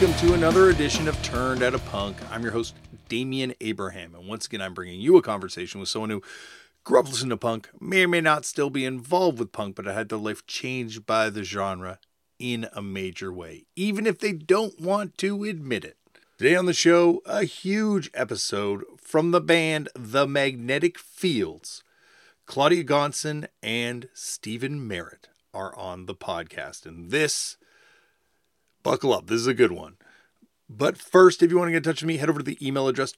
welcome to another edition of Turned Out a Punk. I'm your host, Damian Abraham, and once again, I'm bringing you a conversation with someone who grew up listening to punk, may or may not still be involved with punk, but had their life changed by the genre in a major way, even if they don't want to admit it. Today on the show, a huge episode from the band The Magnetic Fields. Claudia Gonson and Stephen Merritt are on the podcast, and this, buckle up, this is a good one. But first, if you want to get in touch with me, head over to the email address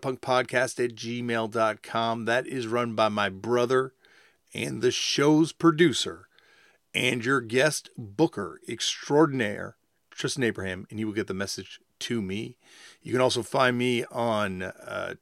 turnedoutapunkpodcast@gmail.com. That is run by my brother and the show's producer and your guest booker extraordinaire, Tristan Abraham, and he will get the message to me. You can also find me on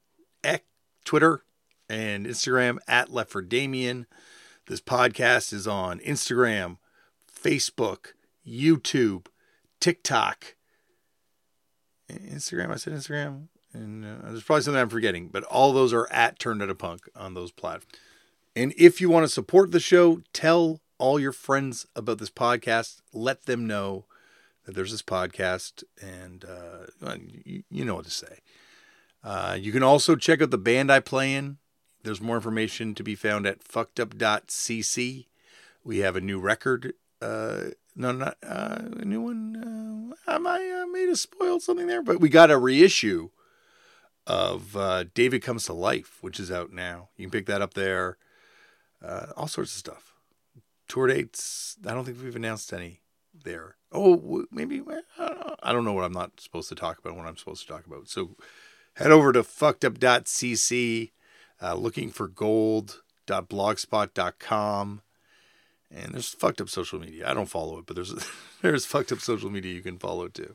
Twitter and Instagram at LeftForDamian. This podcast is on Instagram, Facebook, YouTube, TikTok. Instagram, I said Instagram, and there's probably something I'm forgetting, but all those are at Turned Out a Punk on those platforms. And if you want to support the show, tell all your friends about this podcast. Let them know that there's this podcast, and you know what to say. You can also check out the band I play in. There's more information to be found at fuckedup.cc. We have a new record. A new one. I may have spoiled something there, but we got a reissue of David Comes to Life, which is out now. You can pick that up there. All sorts of stuff. Tour dates. I don't think we've announced any there. Oh, maybe. I don't know what I'm not supposed to talk about, what I'm supposed to talk about. So head over to fuckedup.cc, looking for gold.blogspot.com. And there's fucked up social media. I don't follow it, but there's fucked up social media you can follow too.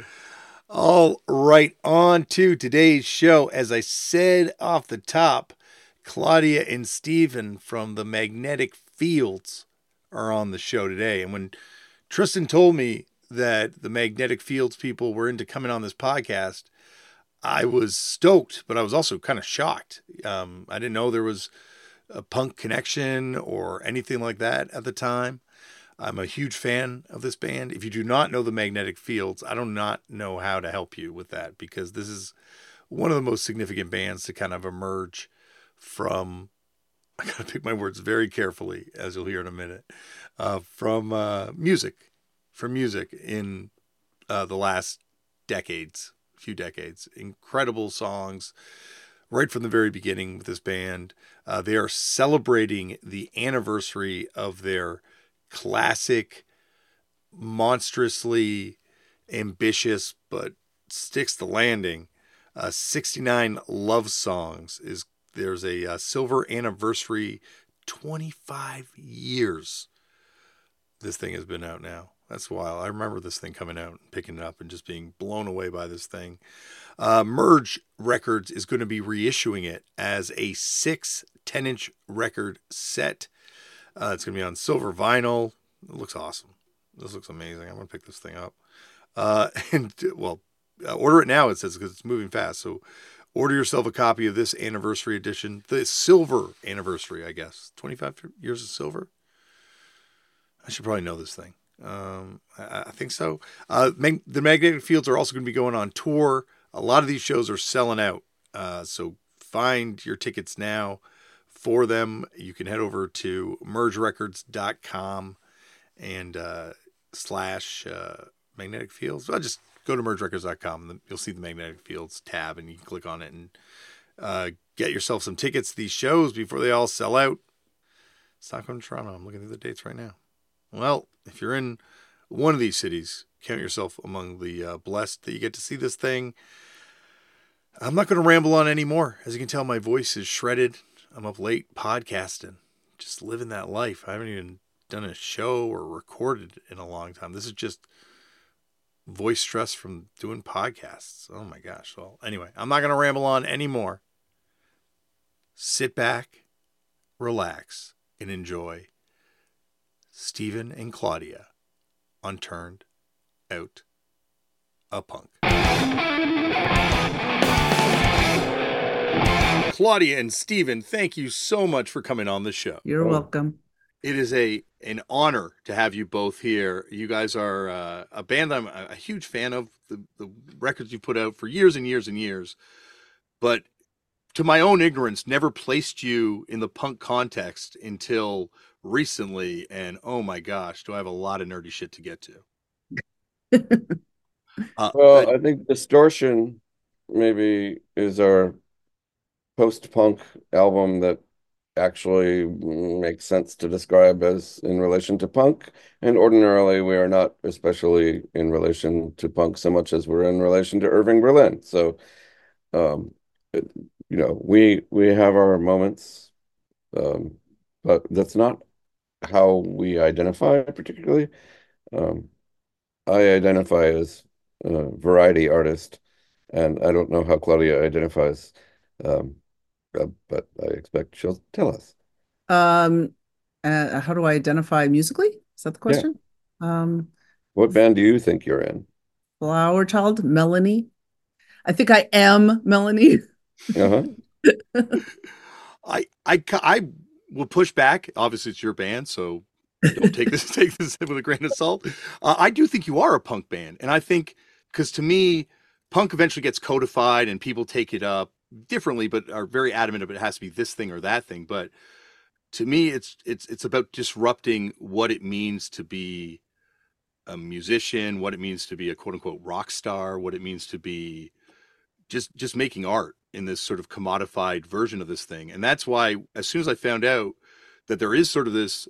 All right, on to today's show. As I said off the top, Claudia and Stephen from the Magnetic Fields are on the show today. And when Tristan told me that the Magnetic Fields people were into coming on this podcast, I was stoked, but I was also kind of shocked. I didn't know there was a punk connection or anything like that at the time. I'm a huge fan of this band. If you do not know the Magnetic Fields, I do not know how to help you with that, because this is one of the most significant bands to kind of emerge from, I got to pick my words very carefully, as you'll hear in a minute, from music in the last few decades. Incredible songs right from the very beginning with this band. They are celebrating the anniversary of their classic, monstrously ambitious, but sticks the landing, 69 Love Songs. There's a silver anniversary, 25 years this thing has been out now. That's wild. I remember this thing coming out and picking it up and just being blown away by this thing. Merge Records is going to be reissuing it as a 6 10-inch record set. It's going to be on silver vinyl. It looks awesome. This looks amazing. I'm going to pick this thing up. Order it now, it says, because it's moving fast. So order yourself a copy of this anniversary edition. The silver anniversary, I guess. 25 years of silver. I should probably know this thing. I think so. The Magnetic Fields are also going to be going on tour. A lot of these shows are selling out. So find your tickets now for them. You can head over to mergerecords.com and slash Magnetic Fields. Well, just go to mergerecords.com and you'll see the Magnetic Fields tab, and you can click on it and get yourself some tickets to these shows before they all sell out. Stockholm, Toronto. I'm looking through the dates right now. Well, if you're in one of these cities, count yourself among the blessed that you get to see this thing. I'm not going to ramble on anymore. As you can tell, my voice is shredded. I'm up late podcasting, just living that life. I haven't even done a show or recorded in a long time. This is just voice stress from doing podcasts. Oh my gosh. Well, anyway, I'm not going to ramble on anymore. Sit back, relax, and enjoy Stephen and Claudia on Turned Out a Punk. Claudia and Stephen, thank you so much for coming on the show. You're welcome. It is an honor to have you both here. You guys are a band I'm a huge fan of. The records you put out for years and years and years, but to my own ignorance, never placed you in the punk context until recently. And oh my gosh, do I have a lot of nerdy shit to get to? Uh, uh, Well, I think Distortion maybe is our post-punk album that actually makes sense to describe as in relation to punk. And ordinarily, we are not especially in relation to punk so much as we're in relation to Irving Berlin. So, um, it, we have our moments, um, but that's not how we identify particularly. Um, I identify as a variety artist, and I don't know how Claudia identifies, um, but I expect she'll tell us. Um, how do I identify musically? Is that the Yeah. question? Um, What band do you think you're in? Flower Child, Melanie. I think I am Melanie. Uh-huh. I will push back. Obviously, it's your band, so don't take this take this with a grain of salt. I do think you are a punk band, and I think because to me, punk eventually gets codified and people take it up differently, but are very adamant of it has to be this thing or that thing. But to me, it's about disrupting what it means to be a musician, what it means to be a quote unquote rock star, what it means to be just making art in this sort of commodified version of this thing. And that's why as soon as I found out that there is sort of this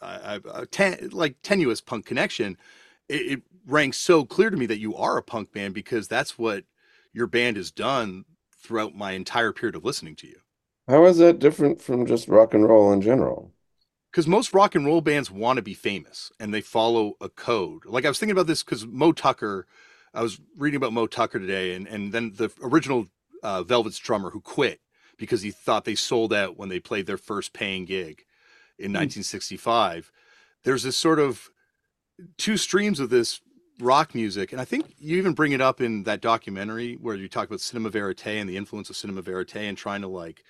like tenuous punk connection, it rang so clear to me that you are a punk band because that's what your band has done throughout my entire period of listening to you. How is that different from just rock and roll in general? Because most rock and roll bands want to be famous and they follow a code. Like I was thinking about this because Mo Tucker, I was reading about Mo Tucker today, and then the original Velvet's drummer who quit because he thought they sold out when they played their first paying gig in 1965. There's this sort of two streams of this rock music, and I think you even bring it up in that documentary where you talk about cinema verite and the influence of cinema verite and trying to like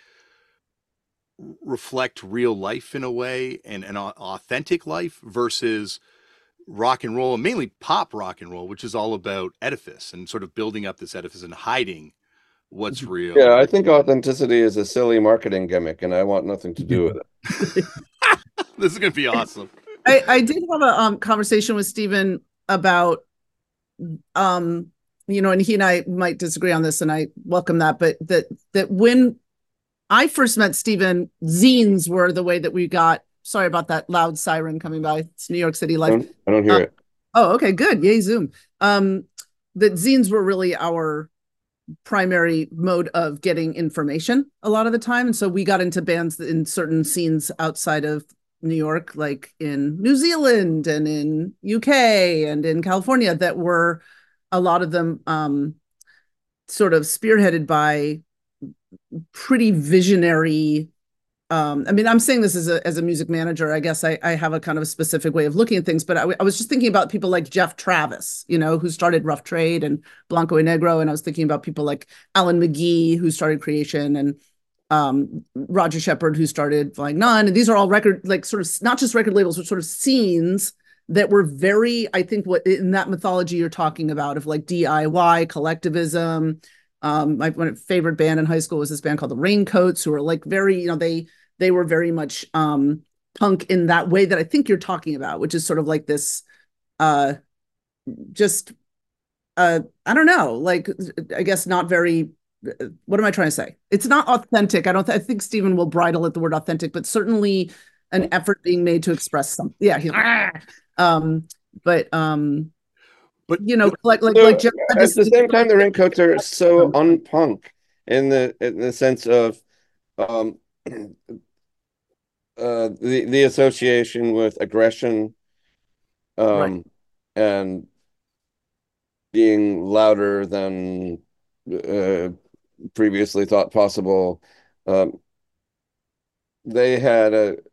reflect real life in a way and an authentic life versus rock and roll and mainly pop rock and roll, which is all about edifice and sort of building up this edifice and hiding what's Yeah, real. I think authenticity is a silly marketing gimmick, and I want nothing to do with it. This is going to be awesome. I did have a conversation with Stephen about um and he and I might disagree on this, and I welcome that, but that when I first met Stephen, zines were the way that we got. Sorry about that loud siren coming by. It's New York City life. I don't hear Uh, it. oh, okay, good. Yay, Zoom. That zines were really our primary mode of getting information a lot of the time. And so we got into bands in certain scenes outside of New York, like in New Zealand and in UK and in California, that were a lot of them sort of spearheaded by pretty visionary. I mean, I'm saying this as a music manager. I guess I have a kind of a specific way of looking at things, but I was just thinking about people like Jeff Travis, who started Rough Trade and Blanco y Negro, and I was thinking about people like Alan McGee, who started Creation, and Roger Shepard, who started Flying Nun. And these are all record, like sort of not just record labels, but sort of scenes that were very, I think, what in that mythology you're talking about of like DIY collectivism. My favorite band in high school was this band called the Raincoats, who were like very, they were very much punk in that way that I think you're talking about, which is sort of like this uh just I don't know, like I guess not very what am I trying to say? It's not authentic. I think Stephen will bridle at the word authentic, but certainly an effort being made to express something. Yeah, um but But like So Jeff had at this the same time, the Raincoats are so unpunk in the sense of um, the association with aggression, right. um, and being louder than uh, previously thought possible. Um, they had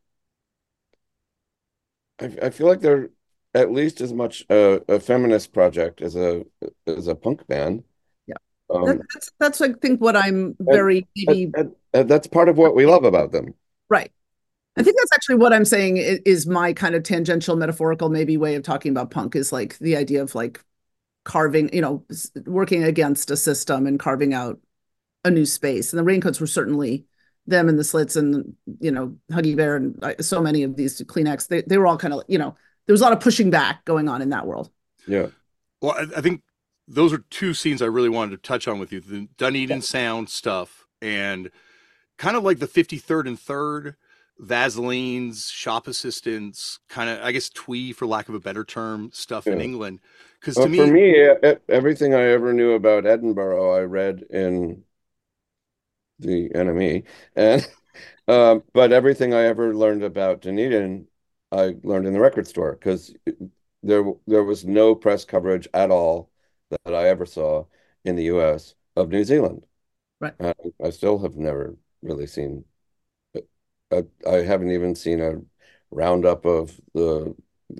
I feel like they're at least as much a feminist project as a punk band. Yeah. Um, That's I think what I'm and, very and, maybe and that's part of what we love about them. right. I think that's actually what I'm saying is my kind of tangential, metaphorical, maybe way of talking about punk is like the idea of like carving, working against a system and carving out a new space. And the Raincoats were certainly them and the Slits and, Huggy Bear and so many of these Kleenex. They were all kind of, there was a lot of pushing back going on in that world. Yeah. Well, I think those are two scenes I really wanted to touch on with you. The Dunedin Sound stuff and kind of like the 53rd and 3rd, Vaseline's, shop assistants, kind of, I guess, twee, for lack of a better term, stuff in England. Because to me, for me, everything I ever knew about Edinburgh, I read in the NME, and but everything I ever learned about Dunedin, I learned in the record store because there was no press coverage at all that I ever saw in the U.S. of New Zealand. Right. I still have never really seen. I haven't even seen a roundup of the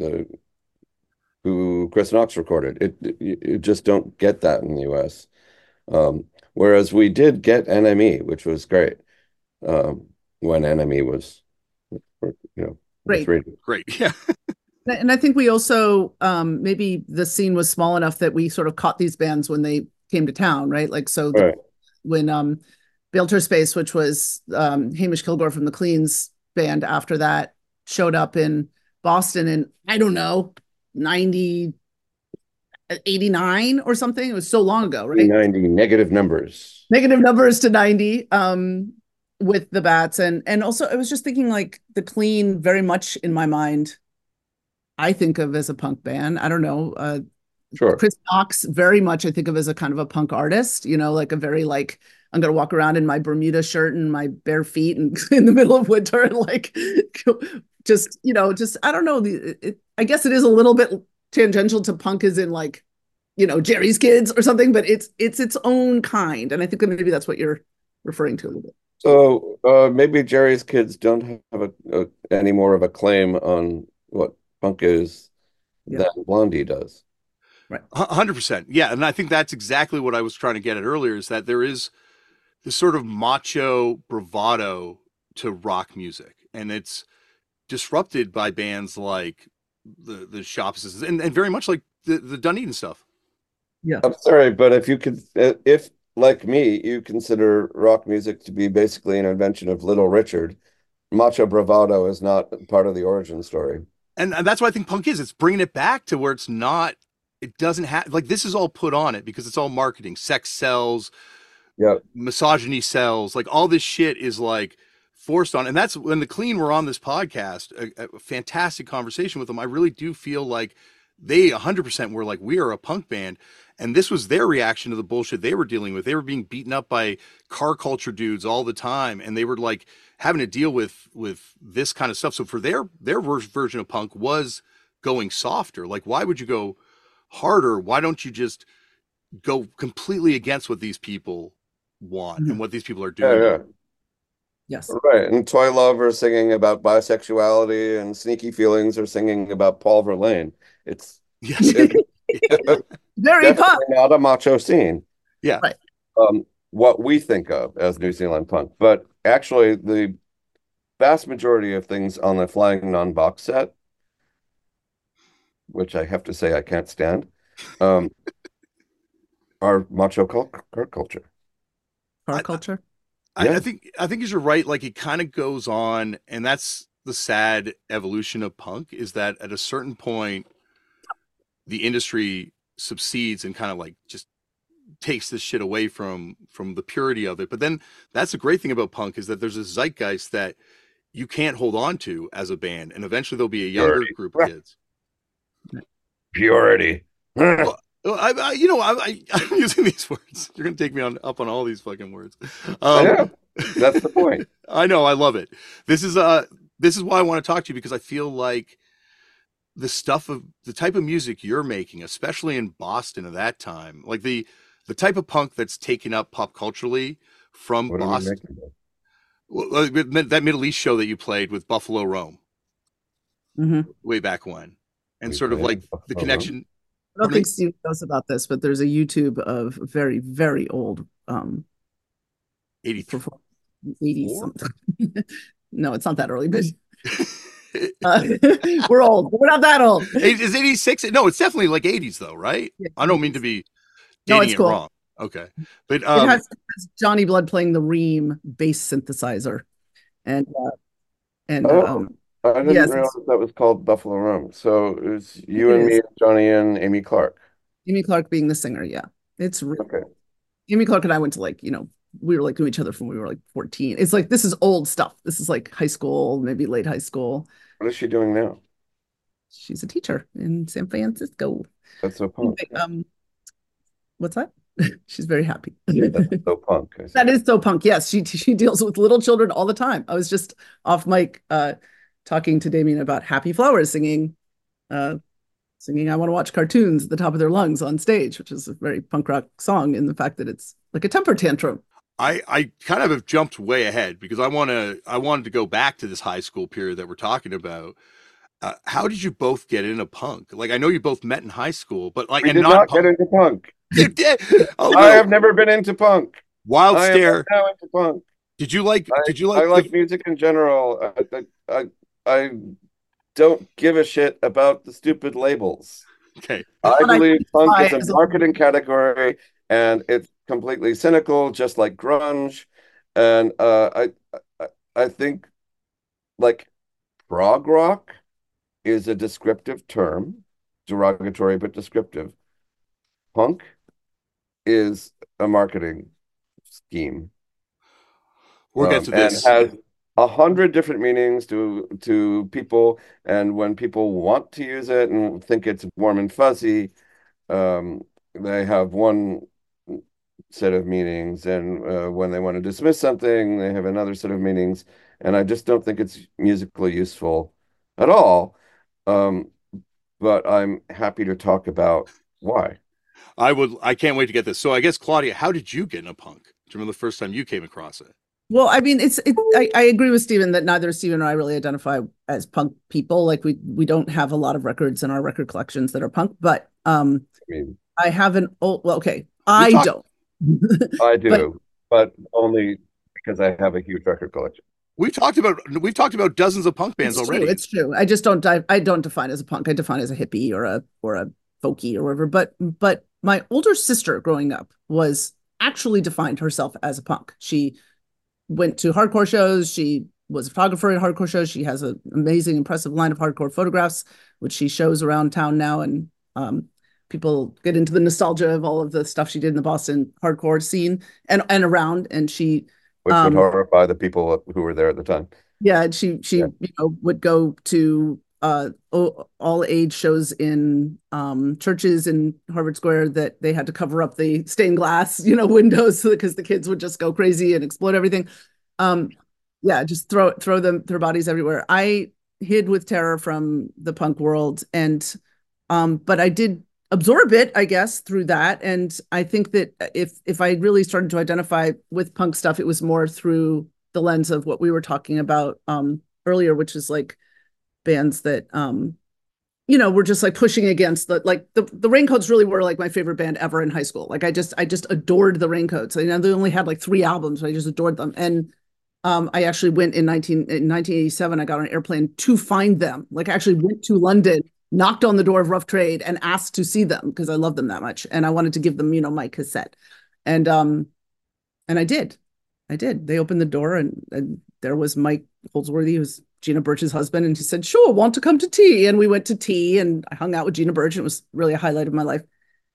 who Chris Knox recorded. You just don't get that in the U.S. Whereas we did get NME, which was great when NME was, great. Great, yeah. And I think we also maybe the scene was small enough that we sort of caught these bands when they came to town, right? Like when Balter Space, which was Hamish Kilgore from the Cleans band, after that showed up in Boston in, I don't know, 89 or something. It was so long ago, right? 90 negative numbers to 90 with the Bats. And also I was just thinking like the Clean very much in my mind, I think of as a punk band. I don't know. Sure. Chris Knox very much I think of as a kind of a punk artist, like a very like, I'm going to walk around in my Bermuda shirt and my bare feet and in the middle of winter and like just I don't know. I guess it is a little bit tangential to punk as in like, Jerry's Kids or something, but it's its own kind. And I think that maybe that's what you're referring to a little bit. So maybe Jerry's Kids don't have any more of a claim on what punk is than Blondie does. Right. 100%. Yeah. And I think that's exactly what I was trying to get at earlier, is that there is this sort of macho bravado to rock music. And it's disrupted by bands like the Shop Assistants and very much like the Dunedin stuff. Yeah. I'm sorry, but if like me, you consider rock music to be basically an invention of Little Richard, macho bravado is not part of the origin story. And that's what I think punk is. It's bringing it back to where it's not, it doesn't have, like, this is all put on it because it's all marketing. Sex sells, misogyny sells, like all this shit is like forced on. And that's when the Clean were on this podcast, a fantastic conversation with them. I really do feel like they 100% were like, we are a punk band. And this was their reaction to the bullshit they were dealing with. They were being beaten up by car culture dudes all the time. And they were like having to deal with this kind of stuff. So for their version of punk was going softer. Like, why would you go harder? Why don't you just go completely against what these people want and what these people are doing? Yeah. Yes. Right. And Toy Love are singing about bisexuality and Sneaky Feelings are singing about Paul Verlaine. It's very punk. Not a macho scene. Yeah. Right. What we think of as New Zealand punk, but actually the vast majority of things on the Flying Nun box set, which I have to say I can't stand, are macho car culture. Car culture. I think you're right. Like, it kind of goes on, and that's the sad evolution of punk, is that at a certain point, the industry subsides and kind of like just takes this shit away from the purity of it. But then that's the great thing about punk, is that there's a zeitgeist that you can't hold on to as a band, and eventually there'll be a younger group of kids. Purity. Well, I'm using these words. You're gonna take me up on all these fucking words. That's the point. I know. I love it. This is why I want to talk to you, because I feel like the stuff of the type of music you're making, especially in Boston at that time, like the type of punk that's taken up pop culturally from Boston. Well, that Middle East show that you played with Buffalo Rome way back when, and sort of like the connection. I don't think Steve knows about this, but there's a YouTube of very, very old 80 something. No, it's not that early, but Uh, we're old. We're not that old. Is 86? No, it's definitely like 80s though, right? Yeah, I don't mean to be no, dating it's it cool. wrong. Okay. But It has Johnny Blood playing the Ream bass synthesizer, and Oh, I didn't yes, realize that was called Buffalo Roam. So it was it you and me, is. Johnny and Amy Clark. Amy Clark being the singer. Yeah, it's Okay. Amy Clark and I went to like, we were like to each other from when we were like 14. It's like, this is old stuff. This is like high school, maybe late high school. What is she doing now? She's a teacher in San Francisco. That's so punk. What's that? She's very happy. That's so punk. That is so punk. Yes, she deals with little children all the time. I was just off mic talking to Damien about Happy Flowers singing I Want to Watch Cartoons at the top of their lungs on stage, which is a very punk rock song in the fact that it's like a temper tantrum. I kind of have jumped way ahead because I wanted to go back to this high school period that we're talking about. How did you both get into punk? Like, I know you both met in high school, but like, We and did not get into punk. You did. Oh, I have never been into punk. Wild I Stare. am now into punk. Did you like? I like music in general. I don't give a shit about the stupid labels. Okay. I believe punk is a marketing category, and it's completely cynical, just like grunge. And I think like prog rock is a descriptive term, derogatory but descriptive. Punk is a marketing scheme. We'll get to this. And has 100 different meanings to people. And when people want to use it and think it's warm and fuzzy, they have one set of meanings. And when they want to dismiss something, they have another set of meanings. And I just don't think it's musically useful at all. But I'm happy to talk about why. I can't wait to get this. So I guess, Claudia, how did you get into punk? Do you remember the first time you came across it? Well, I mean, I agree with Stephen that neither Stephen or I really identify as punk people. Like we don't have a lot of records in our record collections that are punk, but I have an old, well, okay, I don't. I do, but only because I have a huge record collection. We've talked about dozens of punk bands already. It's true. I just don't define as a punk. I define as a hippie or a folky or whatever. But my older sister growing up was actually defined herself as a punk. She went to hardcore shows. She was a photographer at hardcore shows. She has an amazing, impressive line of hardcore photographs, which she shows around town now. And people get into the nostalgia of all of the stuff she did in the Boston hardcore scene and around. And she, which would horrify the people who were there at the time. Yeah, and she would go to all age shows in churches in Harvard Square that they had to cover up the stained glass, windows because the kids would just go crazy and explode everything. Just throw their bodies everywhere. I hid with terror from the punk world, and but I did absorb it, I guess, through that. And I think that if I really started to identify with punk stuff, it was more through the lens of what we were talking about earlier, which is like bands that were just like pushing against the Raincoats really were like my favorite band ever in high school. Like I just adored the Raincoats. They only had like 3 albums, but I just adored them. And I actually went in 1987, I got on an airplane to find them. Like I actually went to London, knocked on the door of Rough Trade and asked to see them because I loved them that much. And I wanted to give them, my cassette. And I did. They opened the door and there was Mike Holdsworthy, who's Gina Birch's husband. And he said, sure, want to come to tea. And we went to tea and I hung out with Gina Birch. And it was really a highlight of my life.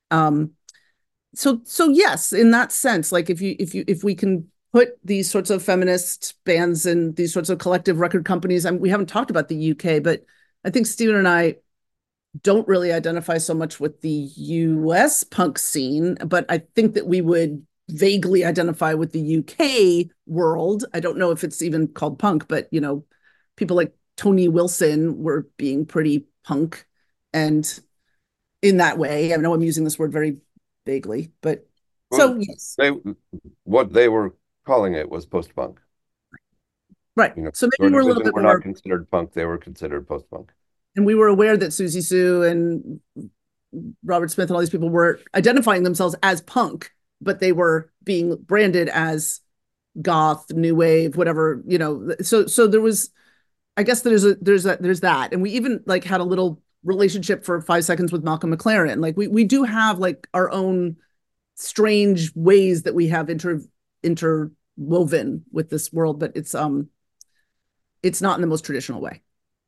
So yes, in that sense, like if we can put these sorts of feminist bands and these sorts of collective record companies, we haven't talked about the UK, but I think Stephen and I don't really identify so much with the US punk scene, but I think that we would vaguely identify with the UK world. I don't know if it's even called punk, but people like Tony Wilson were being pretty punk, and in that way, I know I'm using this word very vaguely, but yes, what they were calling it was post-punk, right? So maybe we're a little bit more not considered punk; they were considered post-punk. And we were aware that Susie Sue and Robert Smith and all these people were identifying themselves as punk, but they were being branded as goth, new wave, whatever, So there was, I guess there's that. And we even like had a little relationship for 5 seconds with Malcolm McLaren. Like we do have like our own strange ways that we have interwoven with this world, but it's not in the most traditional way.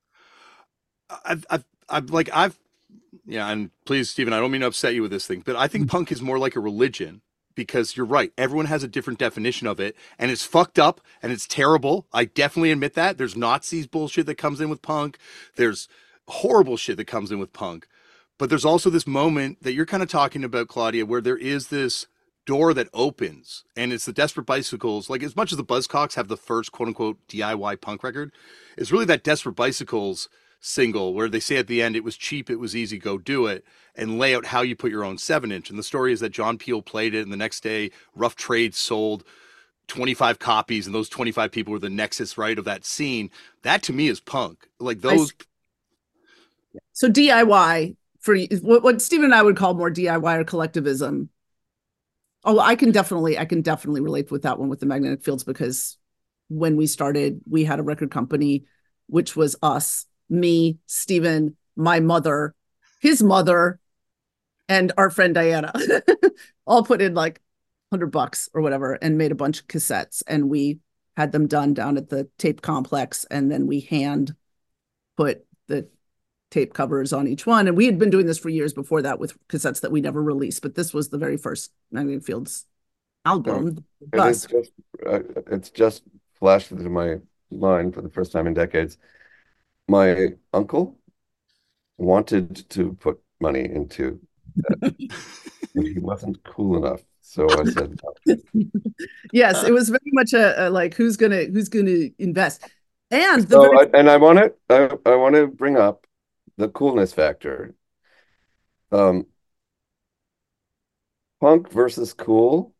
I've yeah, and please, Stephen, I don't mean to upset you with this thing, but I think punk is more like a religion because you're right. Everyone has a different definition of it, and it's fucked up and it's terrible. I definitely admit that. There's Nazis bullshit that comes in with punk. There's horrible shit that comes in with punk. But there's also this moment that you're kind of talking about, Claudia, where there is this door that opens, and it's the Desperate Bicycles. Like, as much as the Buzzcocks have the first quote unquote DIY punk record, it's really that Desperate Bicycles single where they say at the end, it was cheap, it was easy, go do it, and lay out how you put your own 7-inch. And the story is that John Peel played it, and the next day Rough Trade sold 25 copies, and those 25 people were the nexus, right, of that scene. That to me is punk. Like those. So DIY for what Stephen and I would call more DIY or collectivism. Oh, I can definitely relate with that one with the Magnetic Fields, because when we started, we had a record company, which was us, me, Stephen, my mother, his mother, and our friend Diana, all put in like $100 or whatever and made a bunch of cassettes, and we had them done down at the tape complex, and then we hand put the tape covers on each one. And we had been doing this for years before that with cassettes that we never released, but this was the very first Magnetic Fields album. It's just flashed into my mind for the first time in decades. My uncle wanted to put money into that. He wasn't cool enough, so I said no. Yes, it was very much a like who's gonna invest. And I want to bring up the coolness factor. Um, Punk versus cool.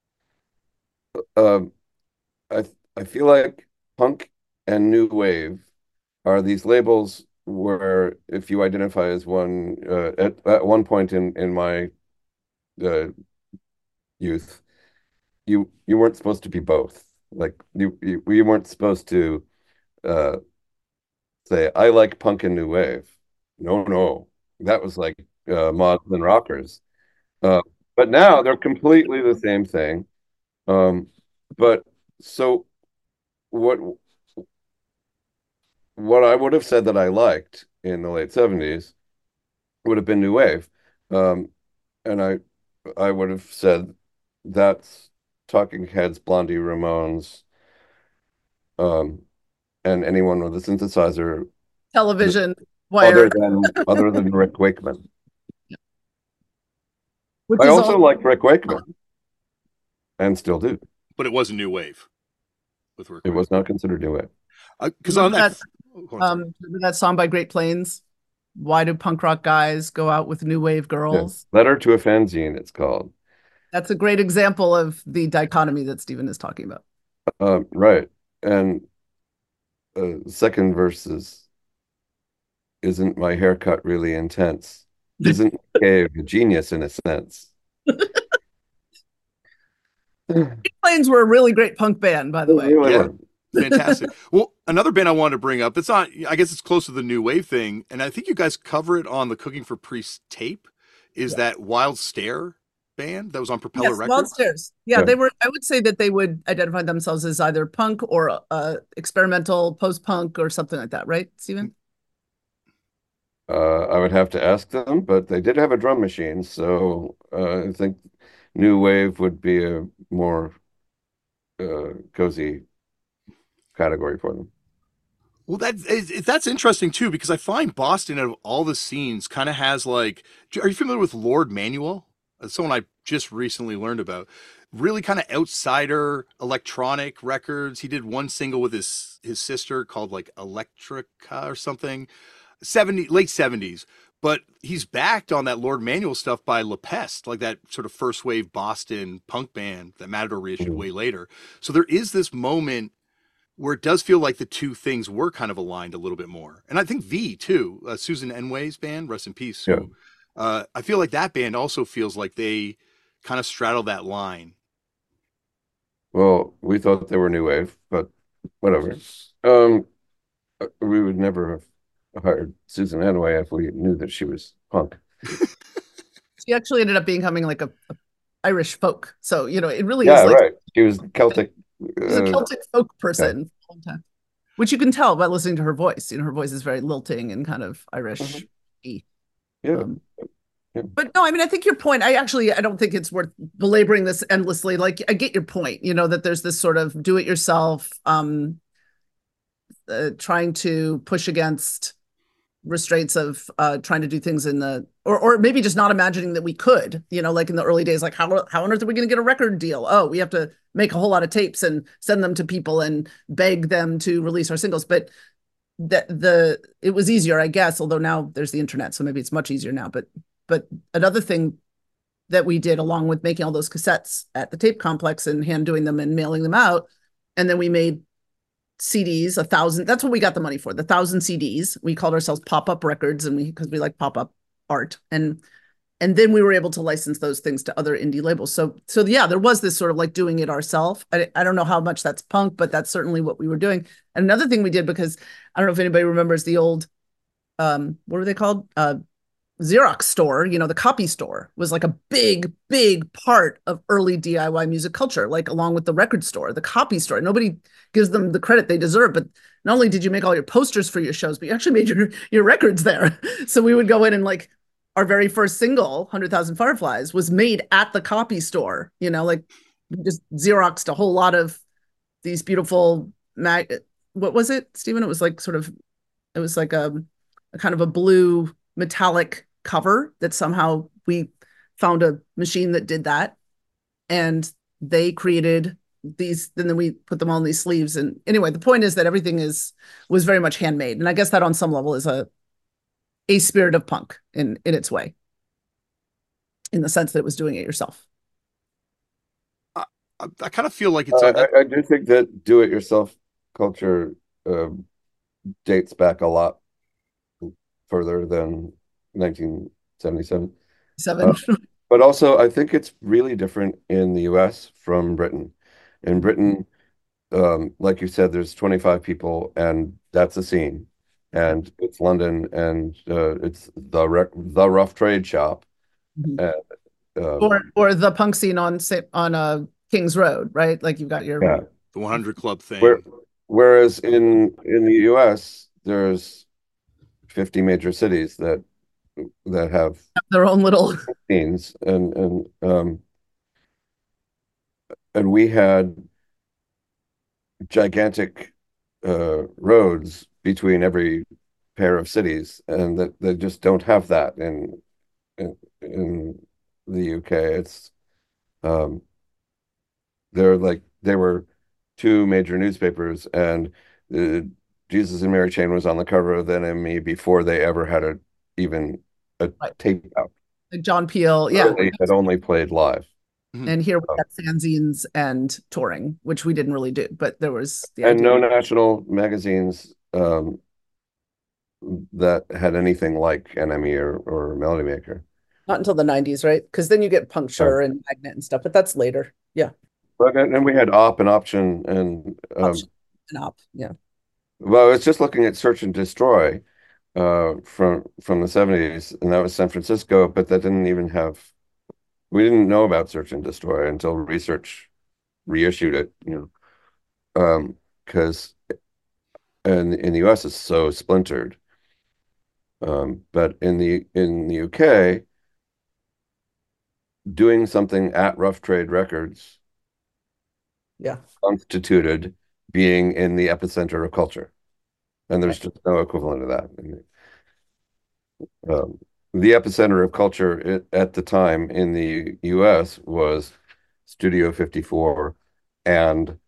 Um, I I feel like punk and new wave are these labels where if you identify as one at one point in my uh, youth, you weren't supposed to be both. Like you weren't supposed to uh, say I like punk and new wave. No, no, that was like mods and rockers. Uh, but now they're completely the same thing. Um, but so what what I would have said that I liked in the late 70s would have been new wave. Um, and I would have said that's Talking Heads, Blondie, Ramones, um, and anyone with a synthesizer television wire, other than Rick Wakeman. which I is also all liked Rick Wakeman and still do. But it was a new wave with Rick It was not considered new wave. Because on that, remember that song by Great Plains? Why do punk rock guys go out with new wave girls? Yeah. Letter to a Fanzine, it's called. That's a great example of the dichotomy that Stephen is talking about. Right. And second verse is, isn't my haircut really intense? Isn't Cave a genius in a sense? Great Plains were a really great punk band, by the way. Really yeah, fantastic. Well, another band I wanted to bring up, it's not, I guess it's close to the new wave thing, and I think you guys cover it on the Cooking for Priests tape, is that Wild Stare band that was on Propeller Records? Wild Stares. Yeah, they were, I would say that they would identify themselves as either punk or experimental post-punk or something like that, right, Stephen? I would have to ask them, but they did have a drum machine, so I think new wave would be a more cozy category for them. Well, that's interesting too, because I find Boston, out of all the scenes, kind of has like, are you familiar with Lord Manuel? That's someone I just recently learned about. Really kind of outsider electronic records. He did one single with his sister called like Electrica or something. Late 70s. But he's backed on that Lord Manuel stuff by La Peste, like that sort of first wave Boston punk band that Matador reissued way later. So there is this moment where it does feel like the two things were kind of aligned a little bit more. And I think V too, Susan Enway's band, rest in peace. Yeah. I feel like that band also feels like they kind of straddle that line. Well, we thought they were new wave, but whatever. Um, we would never have hired Susan Anaway if we knew that she was punk. She actually ended up becoming like a Irish folk. So, it really is Yeah, like right. She was Celtic. she's a Uh, Celtic folk yeah. person, which you can tell by listening to her voice. Her voice is very lilting and kind of Mhm. Irish. Yeah. Um, Yeah. but no, I mean, I think your point, I don't think it's worth belaboring this endlessly. Like, I get your point, that there's this sort of do it yourself, trying to push against restraints of trying to do things in the or maybe just not imagining that we could, like in the early days, like how on earth are we going to get a record deal? Oh, we have to make a whole lot of tapes and send them to people and beg them to release our singles. But it was easier, I guess, although now there's the internet, so maybe it's much easier now. But another thing that we did, along with making all those cassettes at the tape complex and hand doing them and mailing them out, and then we made CDs, 1,000. That's what we got the money for. The 1,000 CDs. We called ourselves Pop Up Records, and because we like pop up art, and then we were able to license those things to other indie labels. So yeah, there was this sort of like doing it ourselves. I don't know how much that's punk, but that's certainly what we were doing. And another thing we did, because I don't know if anybody remembers the old what were they called? Xerox store, the copy store was like a big, big part of early DIY music culture, like along with the record store, the copy store. Nobody gives them the credit they deserve, but not only did you make all your posters for your shows, but you actually made your records there. So we would go in and like our very first single, 100,000 Fireflies, was made at the copy store, like we just Xeroxed a whole lot of these beautiful what was it, Stephen? It was like it was like a kind of a blue metallic cover that somehow we found a machine that did that, and they created these, and then we put them all in these sleeves. And anyway, the point is that everything was very much handmade, and I guess that on some level is a spirit of punk in its way, in the sense that it was doing it yourself. I kind of feel like I do think that do-it-yourself culture dates back a lot further than 1977. Seven. But also, I think it's really different in the US from Britain. In Britain, like you said, there's 25 people, and that's a scene. And it's London, and it's the Rough Trade shop. And, or the punk scene on King's Road, right? Like you've got your yeah. the 100 Club thing. Whereas in the US, there's 50 major cities that have their own little scenes, and we had gigantic roads between every pair of cities, and that they just don't have that in the UK. It's they were two major newspapers, and Jesus and Mary Chain was on the cover of the NME before they ever had even a right. tape out. Like John Peel, yeah. They had only played live. And here we got fanzines and touring, which we didn't really do, but there was the and idea. No national magazines that had anything like NME or Melody Maker. Not until the 90s, right? Because then you get Puncture and Magnet and stuff, but that's later. Yeah. But then we had Op and Option and Op, yeah. Well, I was just looking at Search and Destroy from the 70s, and that was San Francisco, but that didn't even have, we didn't know about Search and Destroy until Research reissued it, because in the US it's so splintered. But in the UK, doing something at Rough Trade Records, yeah, constituted being in the epicenter of culture, and there's just no equivalent of that. The epicenter of culture at the time in the US was Studio 54 and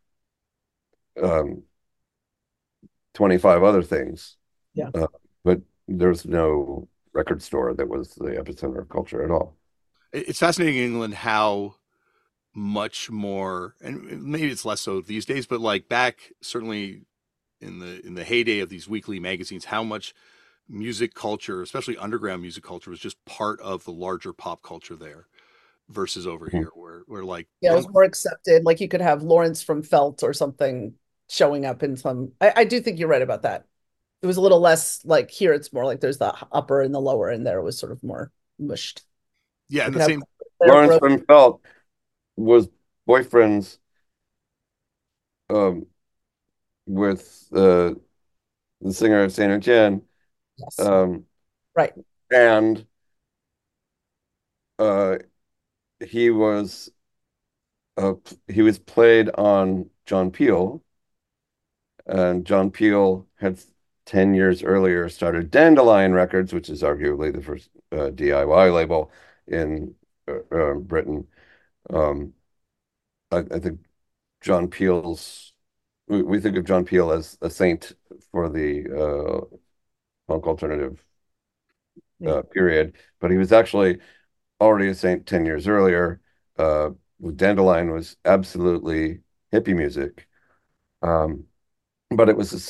25 other things. Yeah. But there's no record store that was the epicenter of culture at all. It's fascinating in England how much more, and maybe it's less so these days, but like back certainly in the heyday of these weekly magazines, how much music culture, especially underground music culture, was just part of the larger pop culture there versus over here where like it was more accepted. Like you could have Lawrence from Felt or something showing up in some. I do think you're right about that. It was a little less like here. It's more like there's the upper and the lower, and there it was sort of more mushed. Yeah, We and could the have same. Lawrence von Felt was boyfriends um, with the singer of Saint Etienne, yes, um, right. and uh, he was uh, he was played on John Peel, and John Peel had 10 years earlier started Dandelion Records, which is arguably the first DIY label in Britain. Um, I think John Peel's we think of John Peel as a saint for the punk alternative period, but he was actually already a saint 10 years earlier. Dandelion was absolutely hippie music, but it was the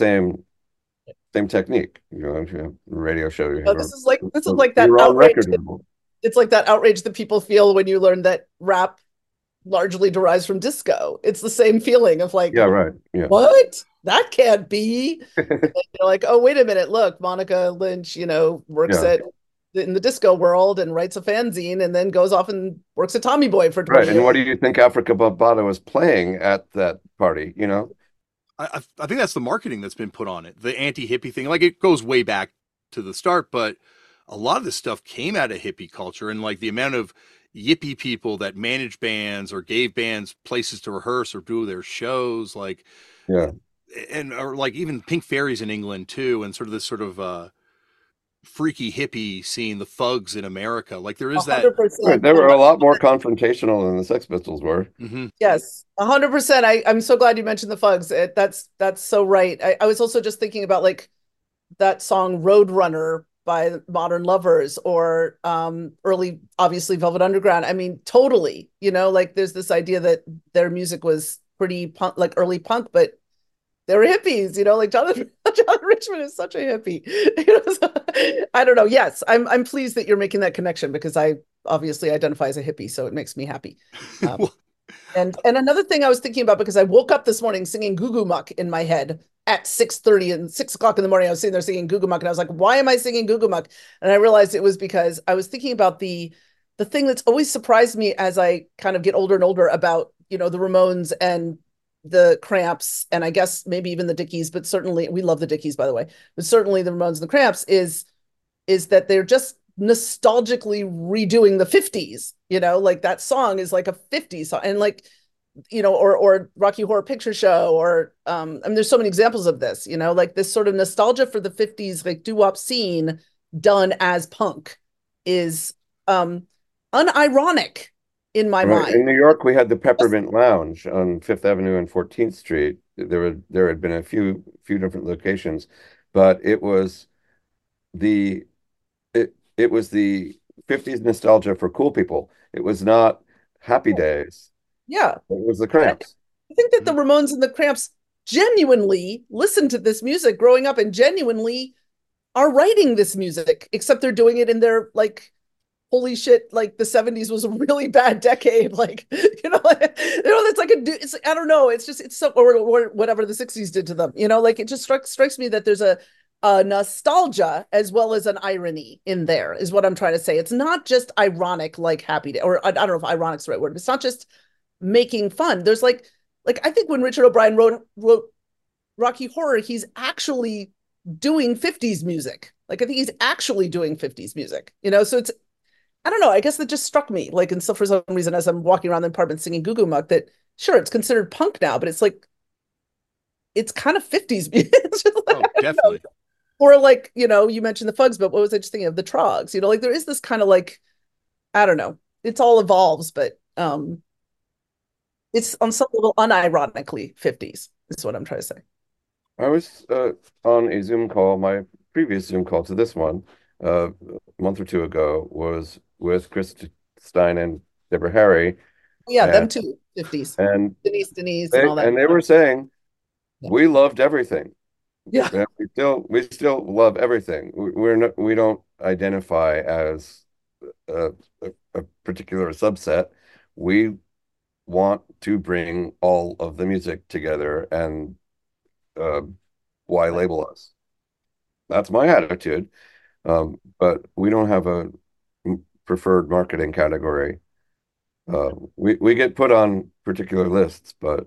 same technique. You know, if you have a radio show, you Oh, have this is like that you're on outrage. record label. It's like that outrage that people feel when you learn that rap largely derives from disco. It's the same feeling of like, Yeah, right. Yeah. what? That can't be. You're like, oh, wait a minute. Look, Monica Lynch, works Yeah. at in the disco world and writes a fanzine and then goes off and works at Tommy Boy for Right. 20 And what years. do you think Africa Bambaataa was playing at that party? You know? I think that's the marketing that's been put on it. The anti-hippie thing, like it goes way back to the start, but a lot of this stuff came out of hippie culture, and like the amount of yippie people that manage bands or gave bands places to rehearse or do their shows, like, Yeah. and or like even Pink Fairies in England too, and sort of this sort of freaky hippie scene, the thugs in America. Like there is that. right. 100%. They were a lot more confrontational than the Sex Pistols were. Mm-hmm. Yes, 100%. I'm so glad you mentioned the Fugs. That's so right. I was also just thinking about like that song Roadrunner by Modern Lovers or early, obviously Velvet Underground. I mean, totally, like there's this idea that their music was pretty punk, like early punk, but they were hippies, like John Richmond is such a hippie. So, I don't know. Yes, I'm pleased that you're making that connection because I obviously identify as a hippie, so it makes me happy. Um, Well, and another thing I was thinking about because I woke up this morning singing Goo Goo Muck in my head at 6:30 and 6 o'clock in the morning. I was sitting there singing Goo Goo Muck, and I was like, "Why am I singing Goo Goo Muck?" And I realized it was because I was thinking about the thing that's always surprised me as I kind of get older and older about the Ramones and the Cramps, and I guess maybe even the Dickies, but certainly we love the Dickies, by the way. But certainly the Ramones and the Cramps is that they're just nostalgically redoing the 50s, like that song is like a 50s song and like or Rocky Horror Picture Show or I mean there's so many examples of this, like this sort of nostalgia for the 50s like doo-wop scene done as punk is unironic in my Right. mind. In New York, we had the Peppermint Lounge on Fifth Avenue and 14th Street. There had been a few different locations, but the it was the 50s nostalgia for cool people. It was not Happy Days. Yeah. It was the And Cramps. I think that the Ramones and the Cramps genuinely listened to this music growing up and genuinely are writing this music, except they're doing it in their like holy shit, like the 70s was a really bad decade. Like, it's like it's I don't know, it's just it's so or whatever the 60s did to them, like it just strikes me that there's a nostalgia as well as an irony in there, is what I'm trying to say. It's not just ironic like Happy Day, or I don't know if ironic's the right word, but it's not just making fun. There's like I think when Richard O'Brien wrote Rocky Horror, he's actually doing 50s music. Like I think he's actually doing 50s music, so it's I don't know. I guess that just struck me. Like, and so for some reason, as I'm walking around the apartment singing Goo Goo Muck, that sure, it's considered punk now, but it's like, it's kind of 50s. It's just like, oh, definitely. or like, you mentioned the Fugs, but what was I just thinking of? The Trogs, like there is this kind of like, I don't know. It's all evolves, but it's on some level unironically 50s, is what I'm trying to say. I was on a Zoom call. My previous Zoom call to this one, a month or two ago, was with Chris Stein and Deborah Harry, Yeah, and them too, 50s. and Denise and all that. they were saying Yeah. we loved everything. Yeah. Yeah, we still love everything. We don't identify as a particular subset. We want to bring all of the music together, and why label us? that's my attitude. But we don't have a preferred marketing category. We get put on particular lists, but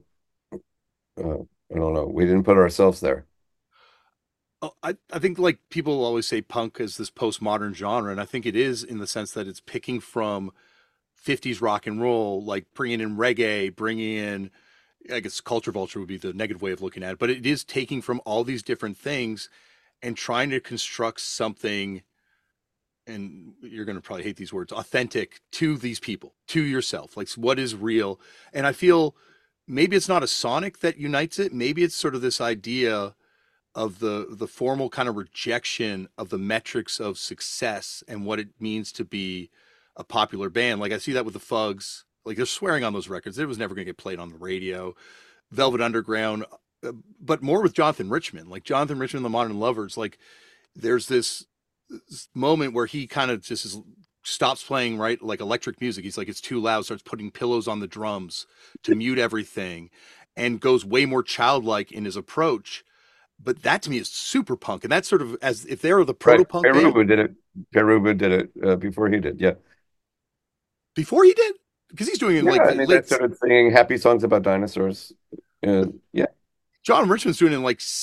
I don't know. We didn't put ourselves there. Oh, I think like people always say punk is this postmodern genre, and I think it is in the sense that it's picking from 50s rock and roll, like bringing in reggae, bringing in, I guess culture vulture would be the negative way of looking at it, but it is taking from all these different things and trying to construct something, and you're going to probably hate these words, authentic to these people, to yourself. Like what is real? And I feel maybe it's not a sonic that unites it. Maybe it's sort of this idea of the formal kind of rejection of the metrics of success and what it means to be a popular band. Like I see that with the Fugs. Like they're swearing on those records. It was never going to get played on the radio. Velvet Underground, but more with Jonathan Richman. Like Jonathan Richman, the Modern Lovers. Like there's this moment where he kind of just stops playing right like electric music. He's like it's too loud. Starts putting pillows on the drums to mute everything, and goes way more childlike in his approach. But that to me is super punk, and that's sort of as if they were the proto Right. punk band Peruba did it. Peruba did it before he did. Yeah. before he did, because he's doing it Yeah. like I mean, they late. started singing happy songs about dinosaurs. Yeah. John Richmond's doing it in like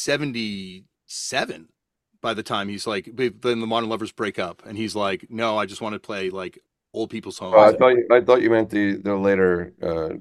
77. By the time he's like, then the Modern Lovers break up, and he's like, no, I just want to play like old people songs. I thought you meant the later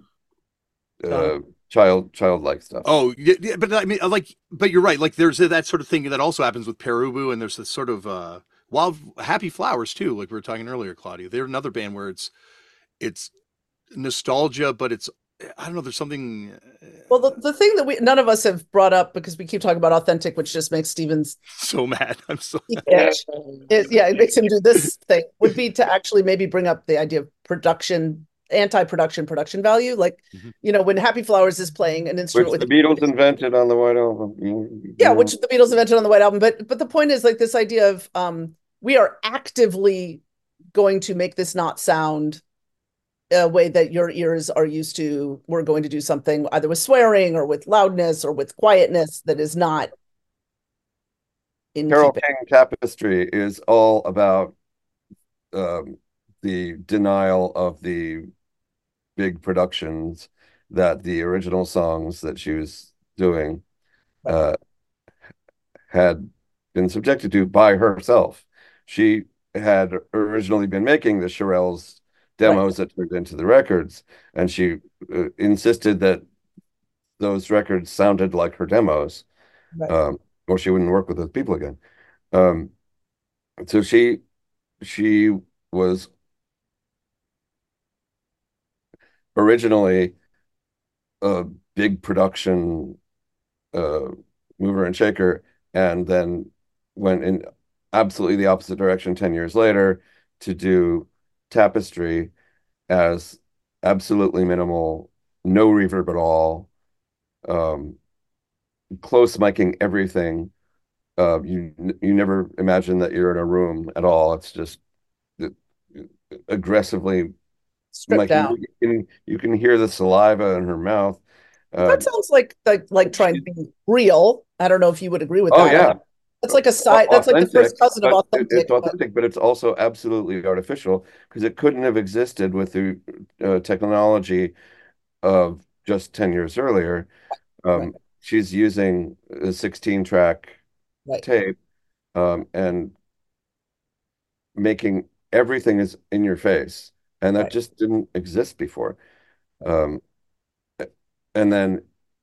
uh, childlike stuff. Oh, yeah, yeah, but I mean, like, but you're right. Like, there's that sort of thing that also happens with Perubu, and there's this sort of Wild Happy Flowers too. Like we were talking earlier, Claudia. They're another band where it's nostalgia, but it's I don't know. There's something Well, the thing that we none of us have brought up because we keep talking about authentic, which just makes Stevens so mad. I'm so itch. It makes him do this thing, would be to actually maybe bring up the idea of production, anti-production, production value. Like, Mhm. When Happy Flowers is playing an instrument Which with the Beatles invented on the White Album. yeah, which the Beatles invented on the White Album. But the point is like this idea of we are actively going to make this not sound a way that your ears are used to. We're going to do something either with swearing or with loudness or with quietness that is not in Carole keeping. King Tapestry is all about the denial of the big productions that the original songs that she was doing Right. Had been subjected to by herself. She had originally been making the Shirelles demos that turned into the records, and she insisted that those records sounded like her demos, Right. or she wouldn't work with those people again. Um, so she was originally a big production uh, mover and shaker, and then went in absolutely the opposite direction 10 years later to do Tapestry as absolutely minimal, no reverb at all, um, close miking everything. You never imagine that you're in a room at all. It's just uh, aggressively Stripped miking. down. You can hear the saliva in her mouth. That sounds like trying to be real. I don't know if you would agree with Oh that. yeah, That's like a side. That's like the authentic, first cousin of but authentic. it's authentic, but it's also absolutely artificial because it couldn't have existed with the technology of just 10 years earlier. Right, She's using a 16 track right, tape and making everything is in your face. And that right, just didn't exist before. right, Um, and then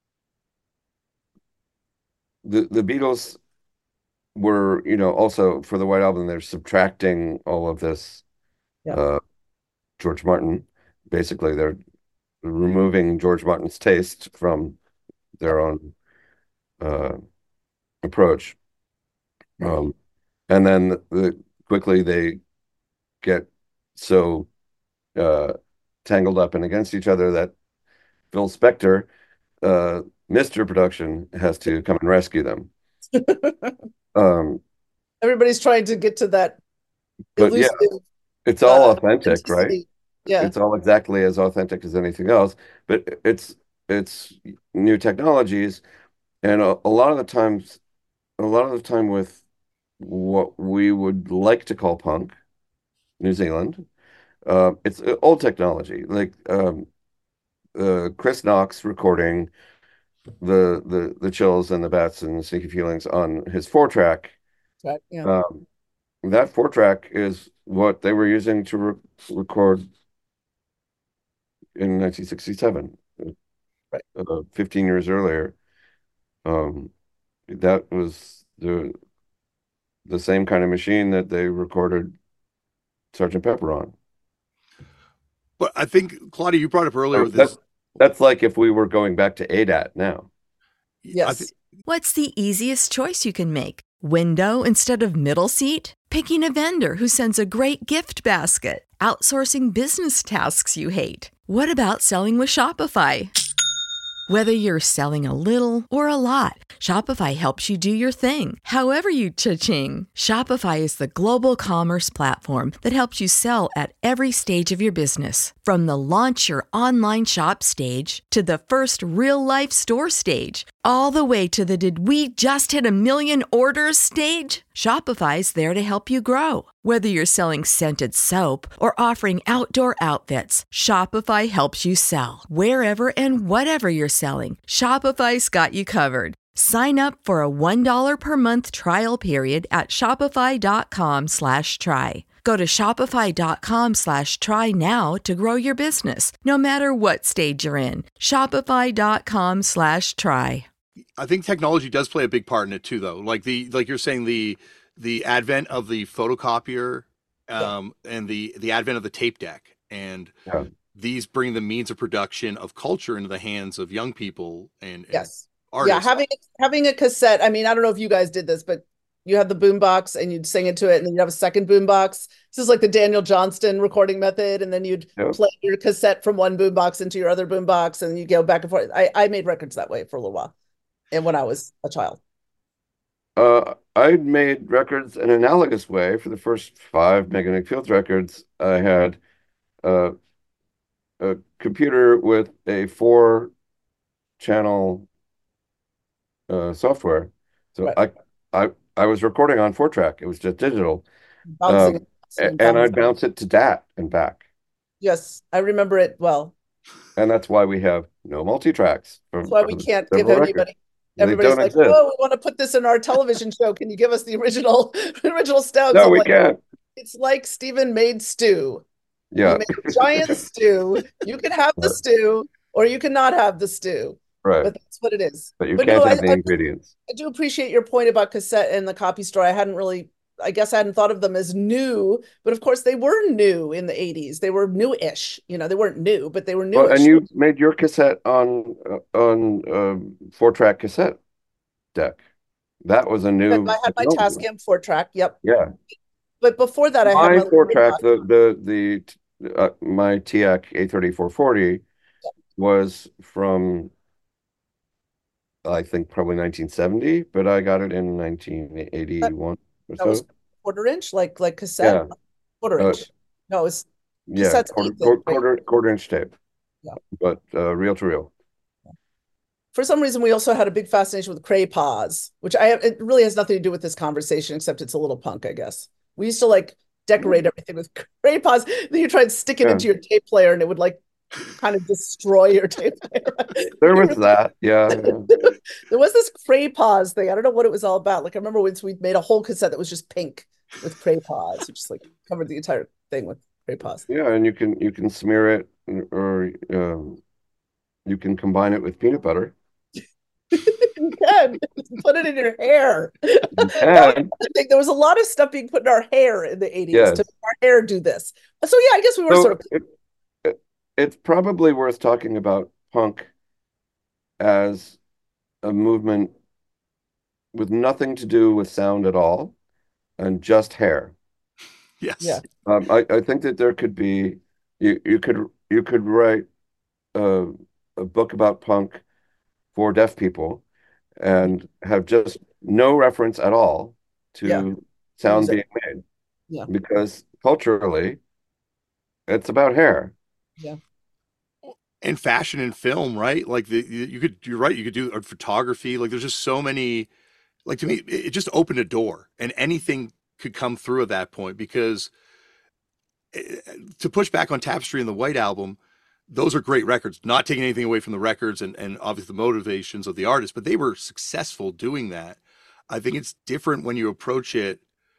the Beatles were, also for the White Album, they're subtracting all of this yeah, uh, George Martin. Basically, they're removing George Martin's taste from yeah, their own uh, approach. right. Um, and then quickly they get so uh, tangled up and against each other that Phil Spector, Mr. Production, has to come and rescue them. Um, Everybody's trying to get to that but yeah, elusive it's all authentic, right? authenticity. Yeah, It's all exactly as authentic as anything else, but it's new technologies, and a lot of the time with what we would like to call punk, New Zealand. It's old technology, like Chris Knox recording the chills and the bats and the sneaky feelings on his 4-track. Right. Yeah. That 4-track is what they were using to record in 1967, Right. 15 years earlier. That was the same kind of machine that they recorded Sergeant Pepper on. But I think, Claudia, you brought up earlier So with this. that's like if we were going back to ADAT now. Yes. What's the easiest choice you can make? Window instead of middle seat? Picking a vendor who sends a great gift basket? Outsourcing business tasks you hate? What about selling with Shopify? Whether you're selling a little or a lot, Shopify helps you do your thing, however you cha-ching. Shopify is the global commerce platform that helps you sell at every stage of your business. From the launch your online shop stage to the first real-life store stage, all the way to the did we just hit a million orders stage. Shopify's there to help you grow. Whether you're selling scented soap or offering outdoor outfits, Shopify helps you sell. Wherever and whatever you're selling, Shopify's got you covered. Sign up for a $1 per month trial period at shopify.com/try. Go to shopify.com/try now to grow your business, no matter what stage you're in. Shopify.com/try. I think technology does play a big part in it too, though. Like you're saying, the advent of the photocopier, and the advent of the tape deck, and Yeah. these bring the means of production of culture into the hands of young people and Yes. artists. Yeah, having a cassette. I mean, I don't know if you guys did this, but you had the boombox and you'd sing into it, and then you'd have a second boombox. This is like the Daniel Johnston recording method, and then you'd Yep. play your cassette from one boombox into your other boombox, and you go back and forth. I made records that way for a little while, and when I was a child. I made records an analogous way. For the first 5 Magnetic Fields records, I had uh, a computer with a 4-channel software. So Right. I was recording on 4-track. It was just digital. Bouncing And I'd bounce it to DAT and back. Yes, I remember it well. And that's why we have no multi-tracks That's why we can't give several anybody. records. They Everybody's don't like, exist. "Oh, we want to put this in our television show. Can you give us the original Stones?" No, I'm we like, can't. it's like Stephen made stew. Yeah. He made a giant stew. You can have the stew, or you cannot have the stew. Right. But that's what it is. But you But can't no, have the ingredients. I do appreciate your point about cassette and the copy store. I guess I hadn't thought of them as new, but of course they were new in the 80s. They were new-ish. They weren't new, but they were Well, new-ish. and you made your cassette on 4-track cassette deck. That was a new I had my technology. Tascam 4-track. Yep. Yeah. But before that, I had My my 4-track, my TIAC A3440 was from, I think, probably 1970, but I got it in 1981 or that was so. quarter-inch, like cassette. Yeah. Quarter-inch. No, it was Yeah, cassette's quarter-inch tape. Yeah. But reel to reel. For some reason, we also had a big fascination with Cray-Pos, which it really has nothing to do with this conversation, except it's a little punk, I guess. We used to decorate everything with Cray-Pos. Then you try and stick it into your tape player, and it would kind of destroy your tape player. There was that, yeah. There was this Cray-Pos thing. I don't know what it was all about. I remember once we made a whole cassette that was just pink with Cray-Pos. It just covered the entire thing with Cray-Pos. Yeah, and you can smear it, or you can combine it with peanut butter. You can put it in your hair. There was a lot of stuff being put in our hair in the 80s Yes. to make our hair do this. So yeah, I guess we were it's probably worth talking about punk as a movement with nothing to do with sound at all and just hair. Yes. Yeah. I think that there could be you could write a book about punk for deaf people and have just no reference at all to sound being made. Yeah. Because culturally, it's about hair. Yeah. And fashion and film, right? You're right. You could do photography. There's just so many like to me, it just opened a door, and anything could come through at that point. Because to push back on Tapestry and the White Album, those are great records, not taking anything away from the records and obviously the motivations of the artist, but they were successful doing that. I think it's different when you approach it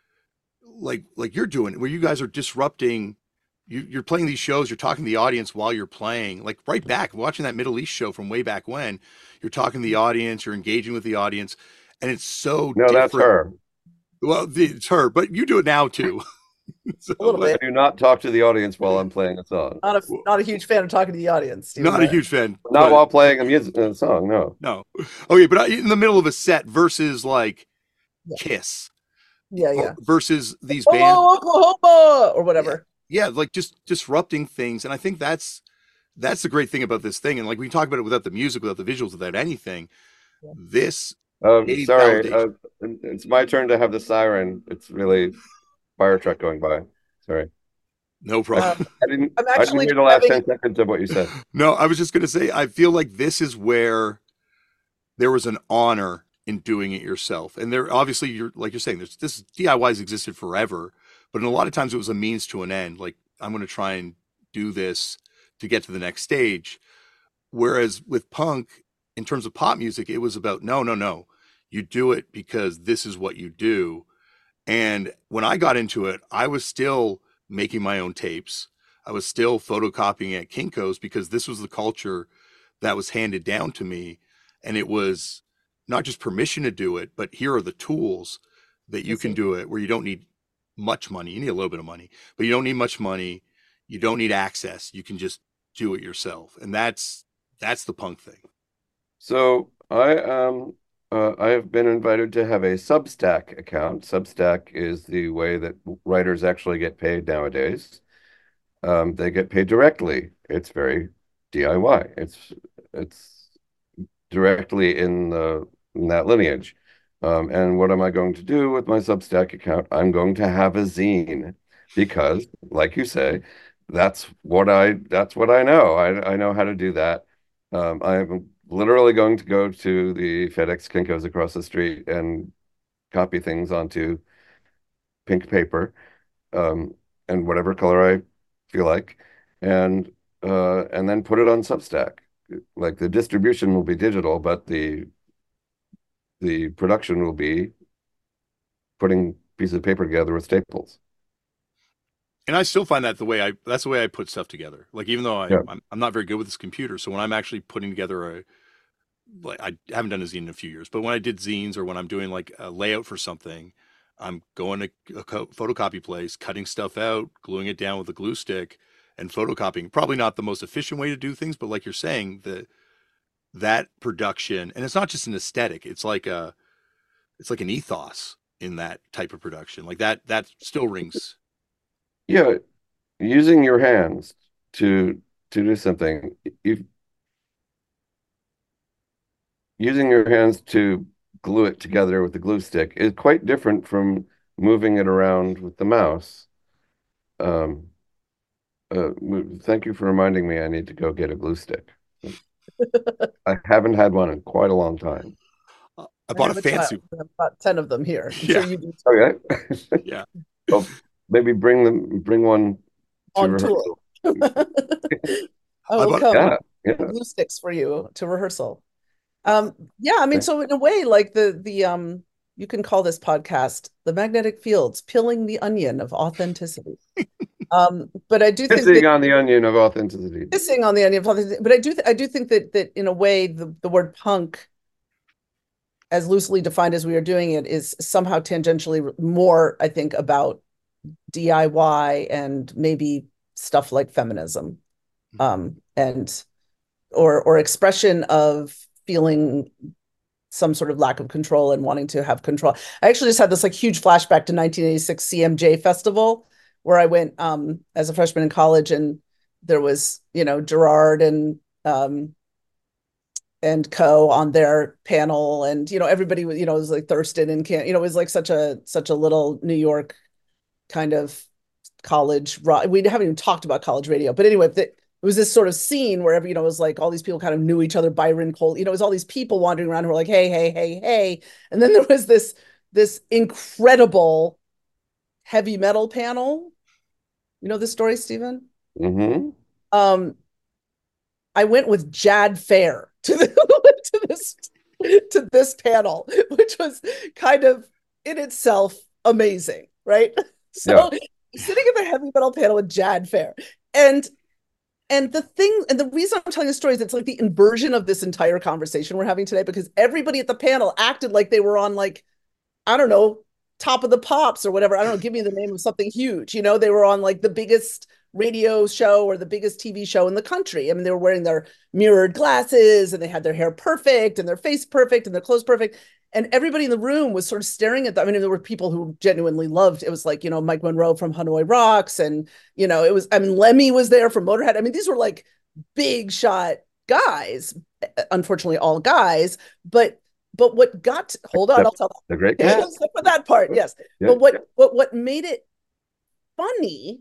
like you're doing, where you guys are disrupting. You're playing these shows, you're talking to the audience while you're playing. Like right back, watching that Middle East show from way back when, you're talking to the audience, you're engaging with the audience, and it's so No, different. that's her. Well, it's her, but you do it now too. So, A little I bit. do not talk to the audience while I'm playing a song. Not a huge fan of talking to the audience. Stephen not a Meyer. huge fan. Not but- while playing a song, no. No. Okay, but in the middle of a set versus like Yeah. Kiss Yeah. versus these Hello, bands. Oklahoma, or whatever. Yeah, like just disrupting things. And I think that's the great thing about this thing. And like we can talk about it without the music, without the visuals, without anything. Yeah. This Aid Sorry, validation. it's my turn to have the siren. It's really fire truck going by. Sorry. no problem. I didn't I'm actually hear the last having- 10 seconds of what you said. No, I was just gonna say I feel like this is where there was an honor in doing it yourself. And there obviously you're saying, this DIY's existed forever, but in a lot of times it was a means to an end. Like I'm gonna try and do this to get to the next stage. Whereas with punk, in terms of pop music, it was about no. You do it because this is what you do. And when I got into it, I was still making my own tapes. I was still photocopying at Kinko's because this was the culture that was handed down to me. And it was not just permission to do it, but here are the tools that you can do it, where you don't need much money. You need a little bit of money, but you don't need much money. You don't need access. You can just do it yourself. And that's the punk thing. So I have been invited to have a Substack account. Substack is the way that writers actually get paid nowadays. They get paid directly. It's very DIY. It's directly in that lineage. And what am I going to do with my Substack account? I'm going to have a zine because, like you say, that's what I know. I know how to do that. I'm literally going to go to the FedEx Kinko's across the street and copy things onto pink paper, and whatever color I feel like, and then put it on Substack. Like the distribution will be digital, but the production will be putting pieces of paper together with staples. And I still find that that's the way I put stuff together. Like, even though Yeah. I'm not very good with this computer. So when I'm actually putting together I haven't done a zine in a few years, but when I did zines or when I'm doing like a layout for something, I'm going to a photocopy place, cutting stuff out, gluing it down with a glue stick and photocopying. Probably not the most efficient way to do things, but like you're saying, that production, and it's not just an aesthetic. It's like an ethos in that type of production. Like that still rings. Yeah, using your hands to do something. Using your hands to glue it together with the glue stick is quite different from moving it around with the mouse. Thank you for reminding me I need to go get a glue stick. I haven't had one in quite a long time. I bought have a a fancy. child. I have about 10 of them here. I'm Yeah. sure you do Okay. Yeah. Well, maybe bring one to on rehearsal. tour. I will bought- come Yeah, yeah. with glue sticks for you to rehearsal. Yeah, I mean, Okay. so in a way, like the you can call this podcast The Magnetic Fields, Peeling the Onion of Authenticity. But I do think Pissing that on the onion of authenticity. pissing on the onion of authenticity, but I do think that in a way the word punk, as loosely defined as we are doing it, is somehow tangentially more, I think, about DIY and maybe stuff like feminism, and or expression of feeling some sort of lack of control and wanting to have control. I actually just had this like huge flashback to 1986 CMJ Festival, where I went as a freshman in college, and there was, Gerard and Co on their panel, and everybody was, it was like Thurston and it was like such a little New York kind of college rock. We haven't even talked about college radio, but anyway, it was this sort of scene where, it was like all these people kind of knew each other. Byron Cole, it was all these people wandering around who were like, hey, hey, hey, hey. And then there was this incredible heavy metal panel. You know this story, Stephen? Mm-hmm. I went with Jad Fair to this panel, which was kind of in itself amazing, right? So sitting at the heavy metal panel with Jad Fair, and the reason I'm telling the story is it's like the inversion of this entire conversation we're having today, because everybody at the panel acted like they were on, like, I don't know, Top of the Pops or whatever. I don't know, give me the name of something huge. They were on like the biggest radio show or the biggest TV show in the country. I mean, they were wearing their mirrored glasses and they had their hair perfect and their face perfect and their clothes perfect. And everybody in the room was sort of staring at them. I mean, there were people who genuinely loved, it was like, Mike Monroe from Hanoi Rocks. And, Lemmy was there from Motorhead. I mean, these were like big shot guys, unfortunately all guys, but what got, hold on, I'll tell that. The great Except for that part, yes. Yeah. But what made it funny,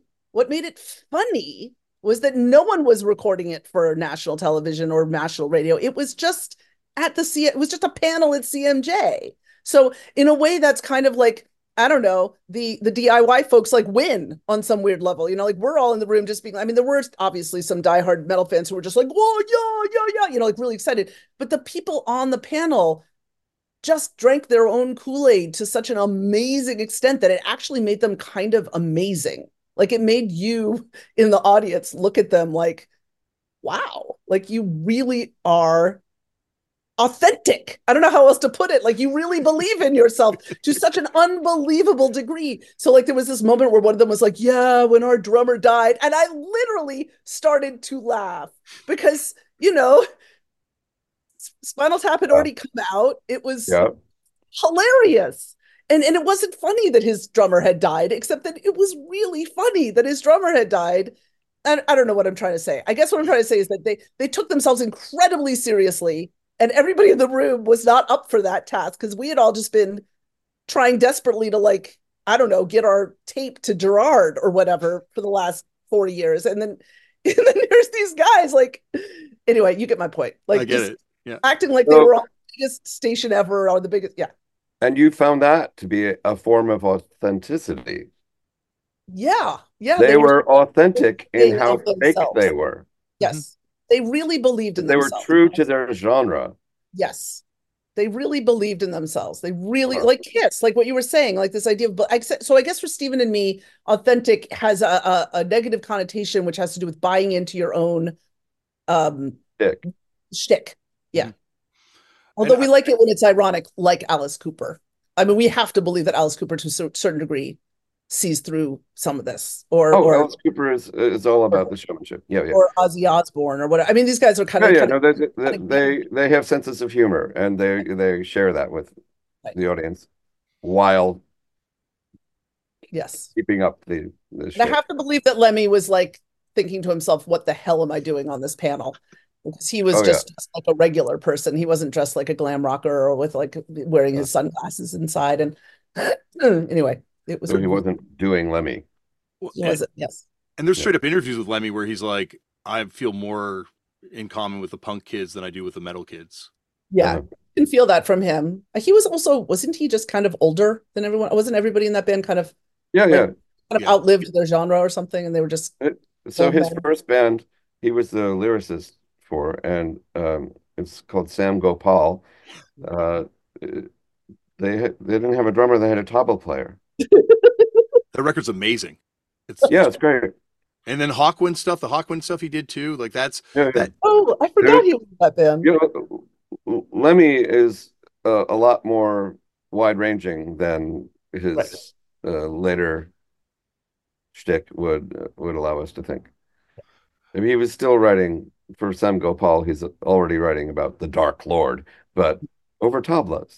was that no one was recording it for national television or national radio. It was just it was just a panel at CMJ. So in a way, that's kind of like, I don't know, the DIY folks like win on some weird level, like we're all in the room just being, I mean, there were obviously some diehard metal fans who were just like, whoa, yeah, like really excited. But the people on the panel just drank their own Kool-Aid to such an amazing extent that it actually made them kind of amazing. Like it made you in the audience look at them like, wow, like you really are authentic. I don't know how else to put it. Like you really believe in yourself to such an unbelievable degree. So like there was this moment where one of them was like, yeah, when our drummer died. And I literally started to laugh because, Spinal Tap had already come out. It was hilarious. And it wasn't funny that his drummer had died, except that it was really funny that his drummer had died. And I don't know what I'm trying to say. I guess what I'm trying to say is that they took themselves incredibly seriously, and everybody in the room was not up for that task because we had all just been trying desperately to, like, I don't know, get our tape to Gerard or whatever for the last 40 years. And then there's these guys like, anyway, you get my point. Like, I get it. Yeah. Acting like they were on the biggest station ever or the biggest. Yeah. And you found that to be a form of authenticity. Yeah. Yeah. They were authentic in how fake they were. Yes. They really believed in themselves. They were true to their genre. Yes. They really believed in themselves. They really, like Kiss, like what you were saying, like this idea of, so I guess for Stephen and me, authentic has a negative connotation, which has to do with buying into your own shtick. Yeah. Although we like it when it's ironic, like Alice Cooper. I mean, we have to believe that Alice Cooper, to a certain degree, sees through some of this. Or Alice Cooper is all about the showmanship. Yeah. Or Ozzy Osbourne or whatever. I mean, these guys are kind of. They have senses of humor, and they share that with the audience while keeping up the I have to believe that Lemmy was like thinking to himself, what the hell am I doing on this panel? Because he was just like a regular person. He wasn't dressed like a glam rocker or with like wearing his sunglasses inside. And anyway, it was. So he wasn't doing Lemmy. Yes. And there's straight up interviews with Lemmy where he's like, I feel more in common with the punk kids than I do with the metal kids. Yeah. You can feel that from him. He was also, wasn't he just kind of older than everyone? Wasn't everybody in that band kind of outlived their genre or something? And they were just. So his first band, he was the lyricist for, and it's called Sam Gopal. They didn't have a drummer, they had a tabla player. That record's amazing. It's great. And then Hawkwind stuff, the Hawkwind stuff he did too, like that's Oh, I forgot he was in that band. Lemmy is a lot more wide-ranging than his later shtick would allow us to think. I mean, he was still writing for Sam Gopal. He's already writing about the Dark Lord, but over tablas.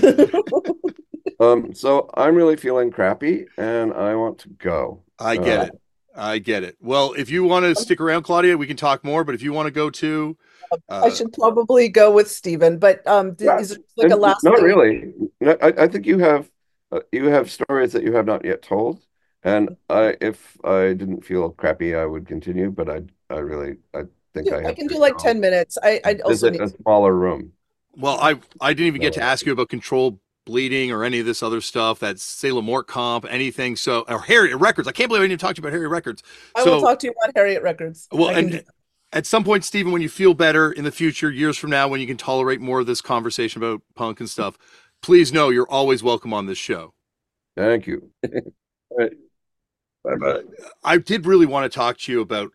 So I'm really feeling crappy, and I want to go. I get it. Well, if you want to stick around, Claudia, we can talk more. But if you want to go too, I should probably go with Stephen. But is it like a last? Not really. I think you have stories that you have not yet told. And if I didn't feel crappy, I would continue. But I think I I have can to do like go 10 minutes. I also visit need, a smaller room. Well, I didn't even get to No. ask you about controlled bleeding or any of this other stuff. That's Salem Mort Comp, anything. So, or Harriet Records. I can't believe I didn't talk to you about Harriet Records. I will So, talk to you about Harriet Records. well, I can do and at some point, Stephen, when you feel better in the future, years from now, when you can tolerate more of this conversation about punk and stuff, please know you're always welcome on this show. Thank you. All right. Bye-bye. I did really want to talk to you about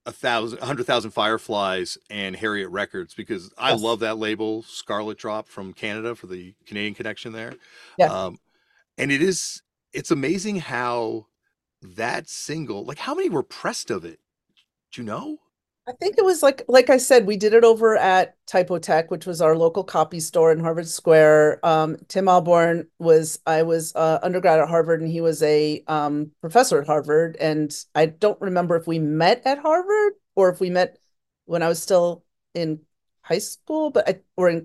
100,000 Fireflies and Harriet Records because I Yes. love that label, Scarlet Drop from Canada for the Canadian connection there. Yeah. And it's amazing how that single, like how many were pressed of it? Do you know? I think it was like I said, we did it over at Typotech, which was our local copy store in Harvard Square. Tim Alborn I was undergrad at Harvard, and he was a professor at Harvard. And I don't remember if we met at Harvard or if we met when I was still in high school, but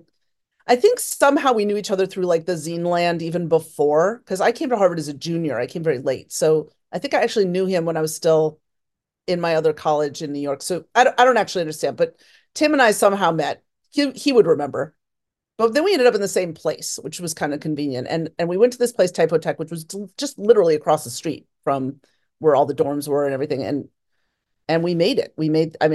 I think somehow we knew each other through like the zine land even before, because I came to Harvard as a junior. I came very late. So I think I actually knew him when I was still in my other college in New York. So I don't actually understand, but Tim and I somehow met. He would remember. But then we ended up in the same place, which was kind of convenient. And we went to this place, Typotech, which was just literally across the street from where all the dorms were and everything. And we made it.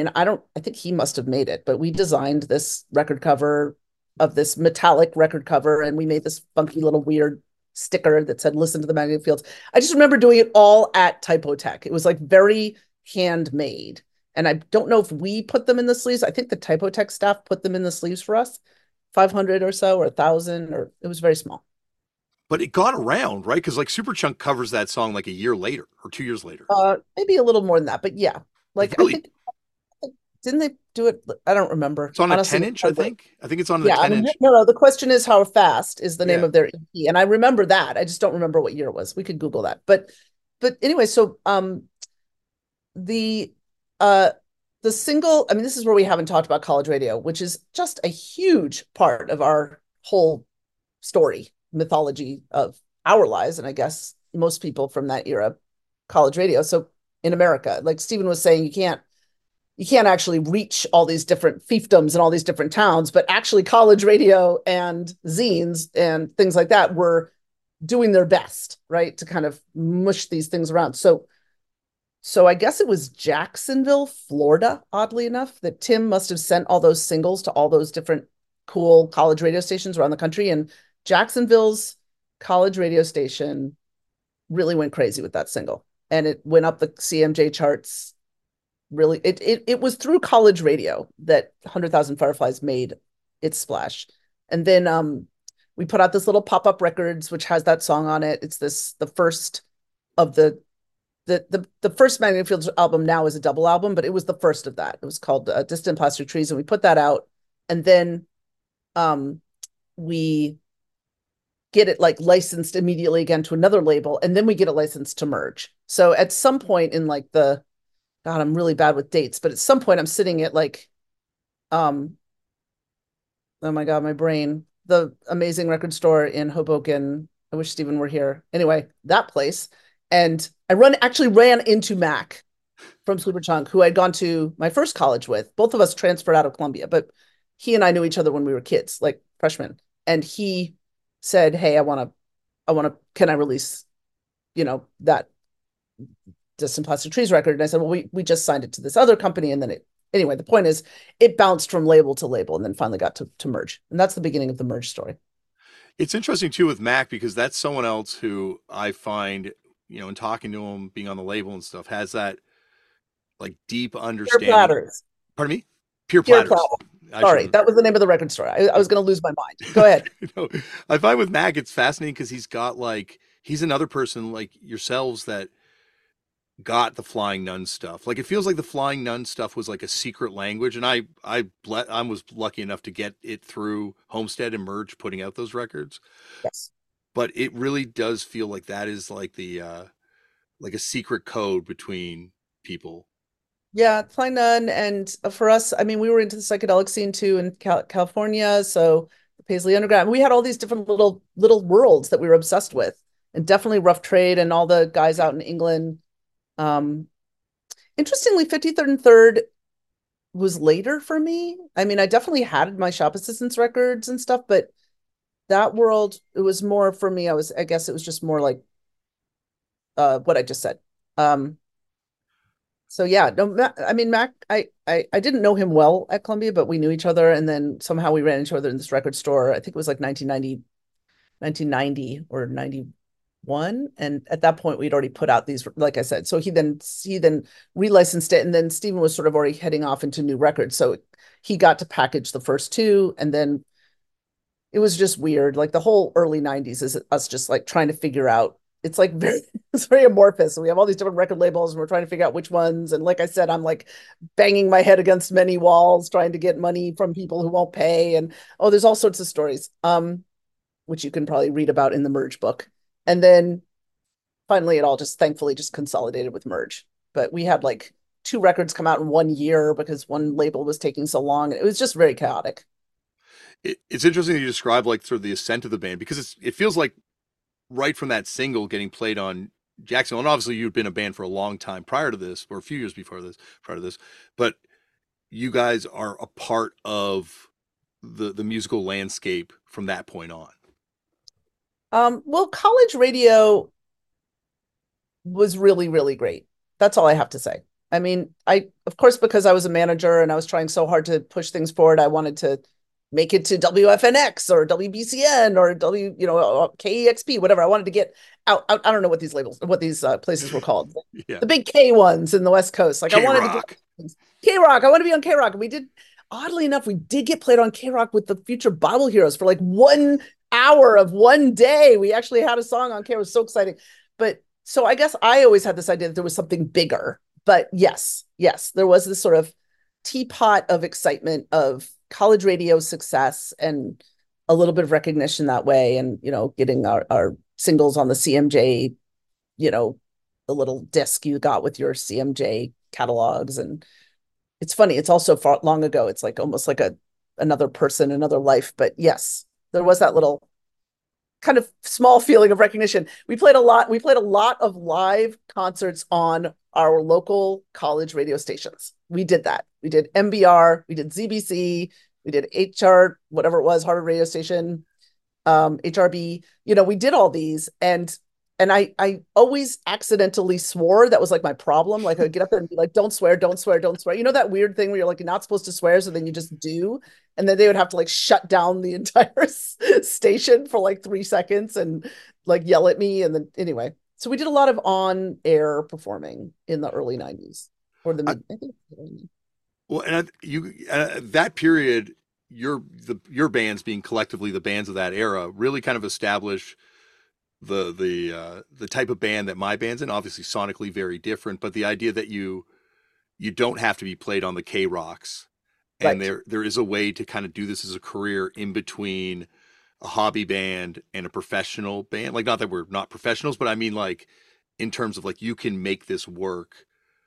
I think he must have made it, but we designed this record cover of this metallic record cover, and we made this funky little weird sticker that said "Listen to the Magnetic Fields." I just remember doing it all at Typotech. It was like very handmade. And I don't know if we put them in the sleeves. I think the Typotech staff put them in the sleeves for us, 500 or so, or 1,000, or it was very small. But it got around, right? Because like Superchunk covers that song like a year later or 2 years later. Maybe a little more than that, but yeah. Like really? I think didn't they do it? I don't remember. It's on Honestly, a 10-inch, I think. I think it's on the yeah, 10-inch. no. The question is how fast is the name Yeah. of their EP, and I remember that. I just don't remember what year it was. We could Google that, but anyway, so the the single, I mean, this is where we haven't talked about college radio, which is just a huge part of our whole story, mythology of our lives, and I guess most people from that era, college radio. So in America, like Stephen was saying, you can't actually reach all these different fiefdoms and all these different towns, but actually college radio and zines and things like that were doing their best, right, to kind of mush these things around. So I guess it was Jacksonville, Florida, oddly enough, that Tim must have sent all those singles to all those different cool college radio stations around the country. And Jacksonville's college radio station really went crazy with that single. And it went up the CMJ charts. Really, it was through college radio that 100,000 Fireflies made its splash. And then we put out this little pop-up records, which has that song on it. It's the first of the first Magnetic Fields album now is a double album, but it was the first of that. It was called Distant Plastic Trees, and we put that out. And then we get it like licensed immediately again to another label, and then we get it licensed to Merge. So at some point in like God, I'm really bad with dates, but at some point I'm sitting at like, oh my God, my brain, the amazing record store in Hoboken. I wish Stephen were here. Anyway, that place. And I actually ran into Mac from Superchunk, who I'd gone to my first college with. Both of us transferred out of Columbia, but he and I knew each other when we were kids, like freshmen. And he said, "Hey, can I release, that Distant Plastic Trees record?" And I said, "Well, we just signed it to this other company." And then anyway, the point is it bounced from label to label and then finally got to Merge. And that's the beginning of the Merge story. It's interesting too with Mac because that's someone else who I find, in talking to him, being on the label and stuff, has that like deep understanding. Pure Platters. Pardon me? Pure Platters. Sorry, that was the name of the record store. I was going to lose my mind. Go ahead. I find with Mac, it's fascinating because he's another person like yourselves that got the Flying Nun stuff. Like it feels like the Flying Nun stuff was like a secret language, and I was lucky enough to get it through Homestead and Merge putting out those records. Yes. But it really does feel like that is like the like a secret code between people. Yeah, Flying Nun, and for us, I mean, we were into the psychedelic scene too in California, so the Paisley Underground. We had all these different little worlds that we were obsessed with, and definitely Rough Trade and all the guys out in England. Interestingly, 53rd and 3rd was later for me. I mean, I definitely had my shop assistants records and stuff, but that world, it was more for me. I guess it was just more like what I just said. Um, so yeah, no, I mean, Mac, I didn't know him well at Columbia, but we knew each other, and then somehow we ran into each other in this record store. I think it was like 1990 or 91. And at that point, we'd already put out these, like I said. So he then relicensed it, and then Stephen was sort of already heading off into new records. So he got to package the first two, and then it was just weird. Like the whole early 90s is us just like trying to figure out. It's like very, it's very amorphous. We have all these different record labels and we're trying to figure out which ones. And like I said, I'm like banging my head against many walls trying to get money from people who won't pay. And oh, there's all sorts of stories, which you can probably read about in the Merge book. And then finally, it all just thankfully just consolidated with Merge. But we had like two records come out in 1 year because one label was taking so long. It was just very chaotic. It's interesting that you describe like sort of the ascent of the band, because it feels like right from that single getting played on Jacksonville, and obviously you'd been a band for a long time prior to this, or a few years prior to this, but you guys are a part of the musical landscape from that point on. Well, college radio was really, really great. That's all I have to say. I mean, of course, because I was a manager and I was trying so hard to push things forward, I wanted to make it to WFNX or WBCN or KEXP, whatever. I wanted to get out. I don't know what these places were called. Yeah. The big K ones in the West Coast. Like K-Rock. I wanted to get K-Rock. I want to be on K-Rock. And we did, oddly enough, we did get played on K-Rock with the Future Bible Heroes for like 1 hour of one day. We actually had a song on K. It was so exciting. But so I guess I always had this idea that there was something bigger. But yes, there was this sort of teapot of excitement of college radio success and a little bit of recognition that way. And, getting our singles on the CMJ, the little disc you got with your CMJ catalogs. And it's funny. It's also far long ago. It's like almost like another person, another life. But yes, there was that little kind of small feeling of recognition. We played a lot of live concerts on our local college radio stations. We did that. We did MBR, we did ZBC, we did HR, whatever it was, Harvard Radio Station, HRB. We did all these, and I always accidentally swore. That was like my problem. Like I'd get up there and be like, don't swear, don't swear, don't swear. That weird thing where you're like, you're not supposed to swear, so then you just do. And then they would have to like shut down the entire station for like 3 seconds and like yell at me. And then anyway, so we did a lot of on-air performing in the early 90s or the mid, I think. Well, and that period, your bands being collectively the bands of that era really kind of established the type of band that my band's in. Obviously sonically very different, but the idea that you don't have to be played on the K-Rocks, and right. there is a way to kind of do this as a career in between a hobby band and a professional band. Like, not that we're not professionals, but I mean like in terms of like you can make this work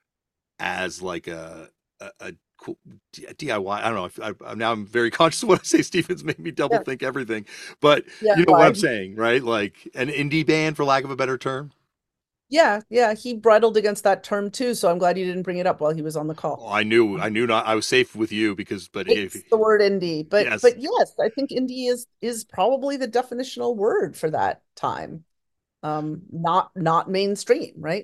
as like a cool DIY. I don't know. Now I'm very conscious of what I say. Stephen's made me double think everything, but you know what I'm saying, right? Like an indie band, for lack of a better term. Yeah. He bridled against that term too. So I'm glad you didn't bring it up while he was on the call. Oh, I knew not. I was safe with you but it's the word indie, but yes, I think indie is probably the definitional word for that time. Not mainstream, right?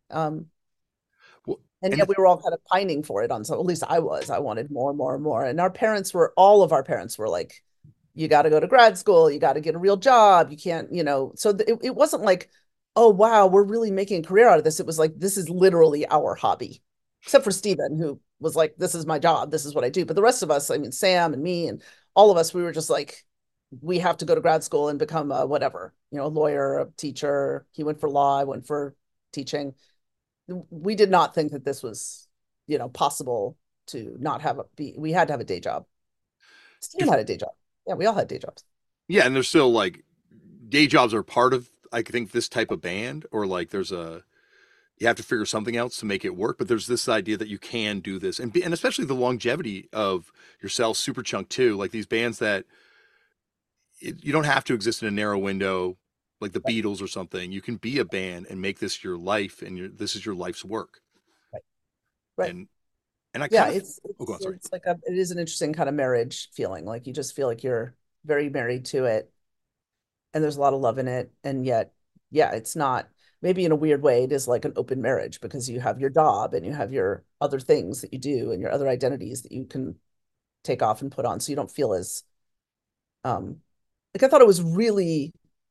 And yet we were all kind of pining for it at least I wanted more and more and more. And all of our parents were like, you got to go to grad school, you got to get a real job. You can't, so it wasn't like, oh, wow, we're really making a career out of this. It was like, this is literally our hobby, except for Stephen, who was like, this is my job. This is what I do. But the rest of us, I mean, Sam and me and all of us, we were just like, we have to go to grad school and become a whatever, a lawyer, a teacher. He went for law. I went for teaching. We did not think that this was, possible to not we had to have a day job. Stephen had a day job. Yeah, we all had day jobs. Yeah, and there's still like day jobs are part of, I think, this type of band, or like you have to figure something else to make it work. But there's this idea that you can do this, and especially the longevity of yourself, Superchunk too, like these bands that you don't have to exist in a narrow window like the Beatles or something. You can be a band and make this your life, and this is your life's work. Right. And I Yeah, kind of, it's oh, go on, it's sorry. it's like it is an interesting kind of marriage feeling. Like you just feel like you're very married to it, and there's a lot of love in it, and yet, yeah, it's not. Maybe in a weird way, it is like an open marriage because you have your job and you have your other things that you do and your other identities that you can take off and put on, so you don't feel as um like I thought it was really,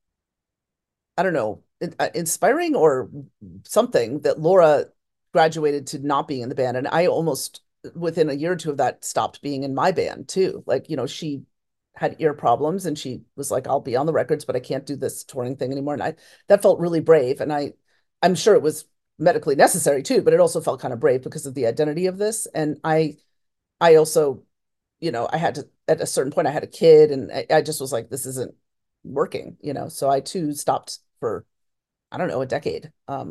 I don't know, inspiring or something that Laura graduated to not being in the band. And I almost, within a year or two of that, stopped being in my band too. Like, she had ear problems and she was like, I'll be on the records, but I can't do this touring thing anymore. And that felt really brave. And I'm sure it was medically necessary too, but it also felt kind of brave because of the identity of this. And I also, I had to, at a certain point, I had a kid and I just was like, this isn't working, so I too stopped for, I don't know, a decade.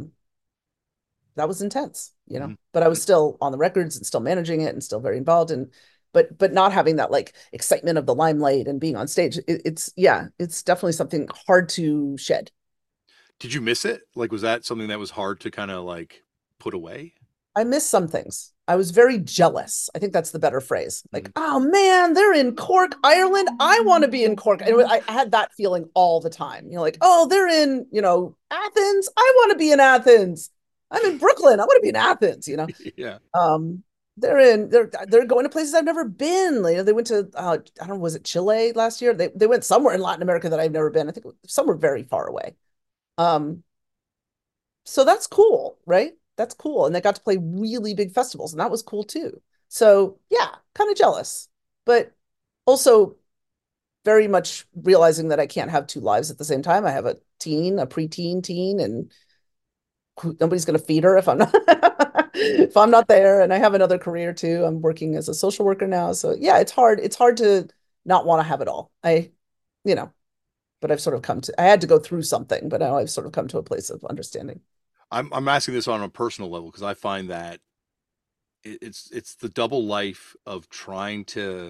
That was intense, Mhm. but I was still on the records and still managing it and still very involved, and but not having that like excitement of the limelight and being on stage. It's definitely something hard to shed. Did you miss it? Like, was that something that was hard to kind of like put away? I miss some things. I was very jealous. I think that's the better phrase. Like, Mhm. oh man, they're in Cork, Ireland. I want to be in Cork. And I had that feeling all the time. Like, oh, they're in, Athens. I want to be in Athens. I'm in Brooklyn. I want to be in Athens, Yeah. Um, they're going to places I've never been. They went to I don't know, was it Chile last year? They went somewhere in Latin America that I've never been. I think somewhere very far away. Um, so that's cool, right? That's cool. And they got to play really big festivals, and that was cool too. So yeah, kind of jealous, but also very much realizing that I can't have two lives at the same time. I have a preteen teen, and nobody's going to feed her if I'm not if I'm not there. And I have another career too. I'm working as a social worker now. So yeah, it's hard. It's hard to not want to have it all. You know, but I've sort of I had to go through something, but now I've sort of come to a place of understanding. I'm asking this on a personal level because I find that it's the double life of trying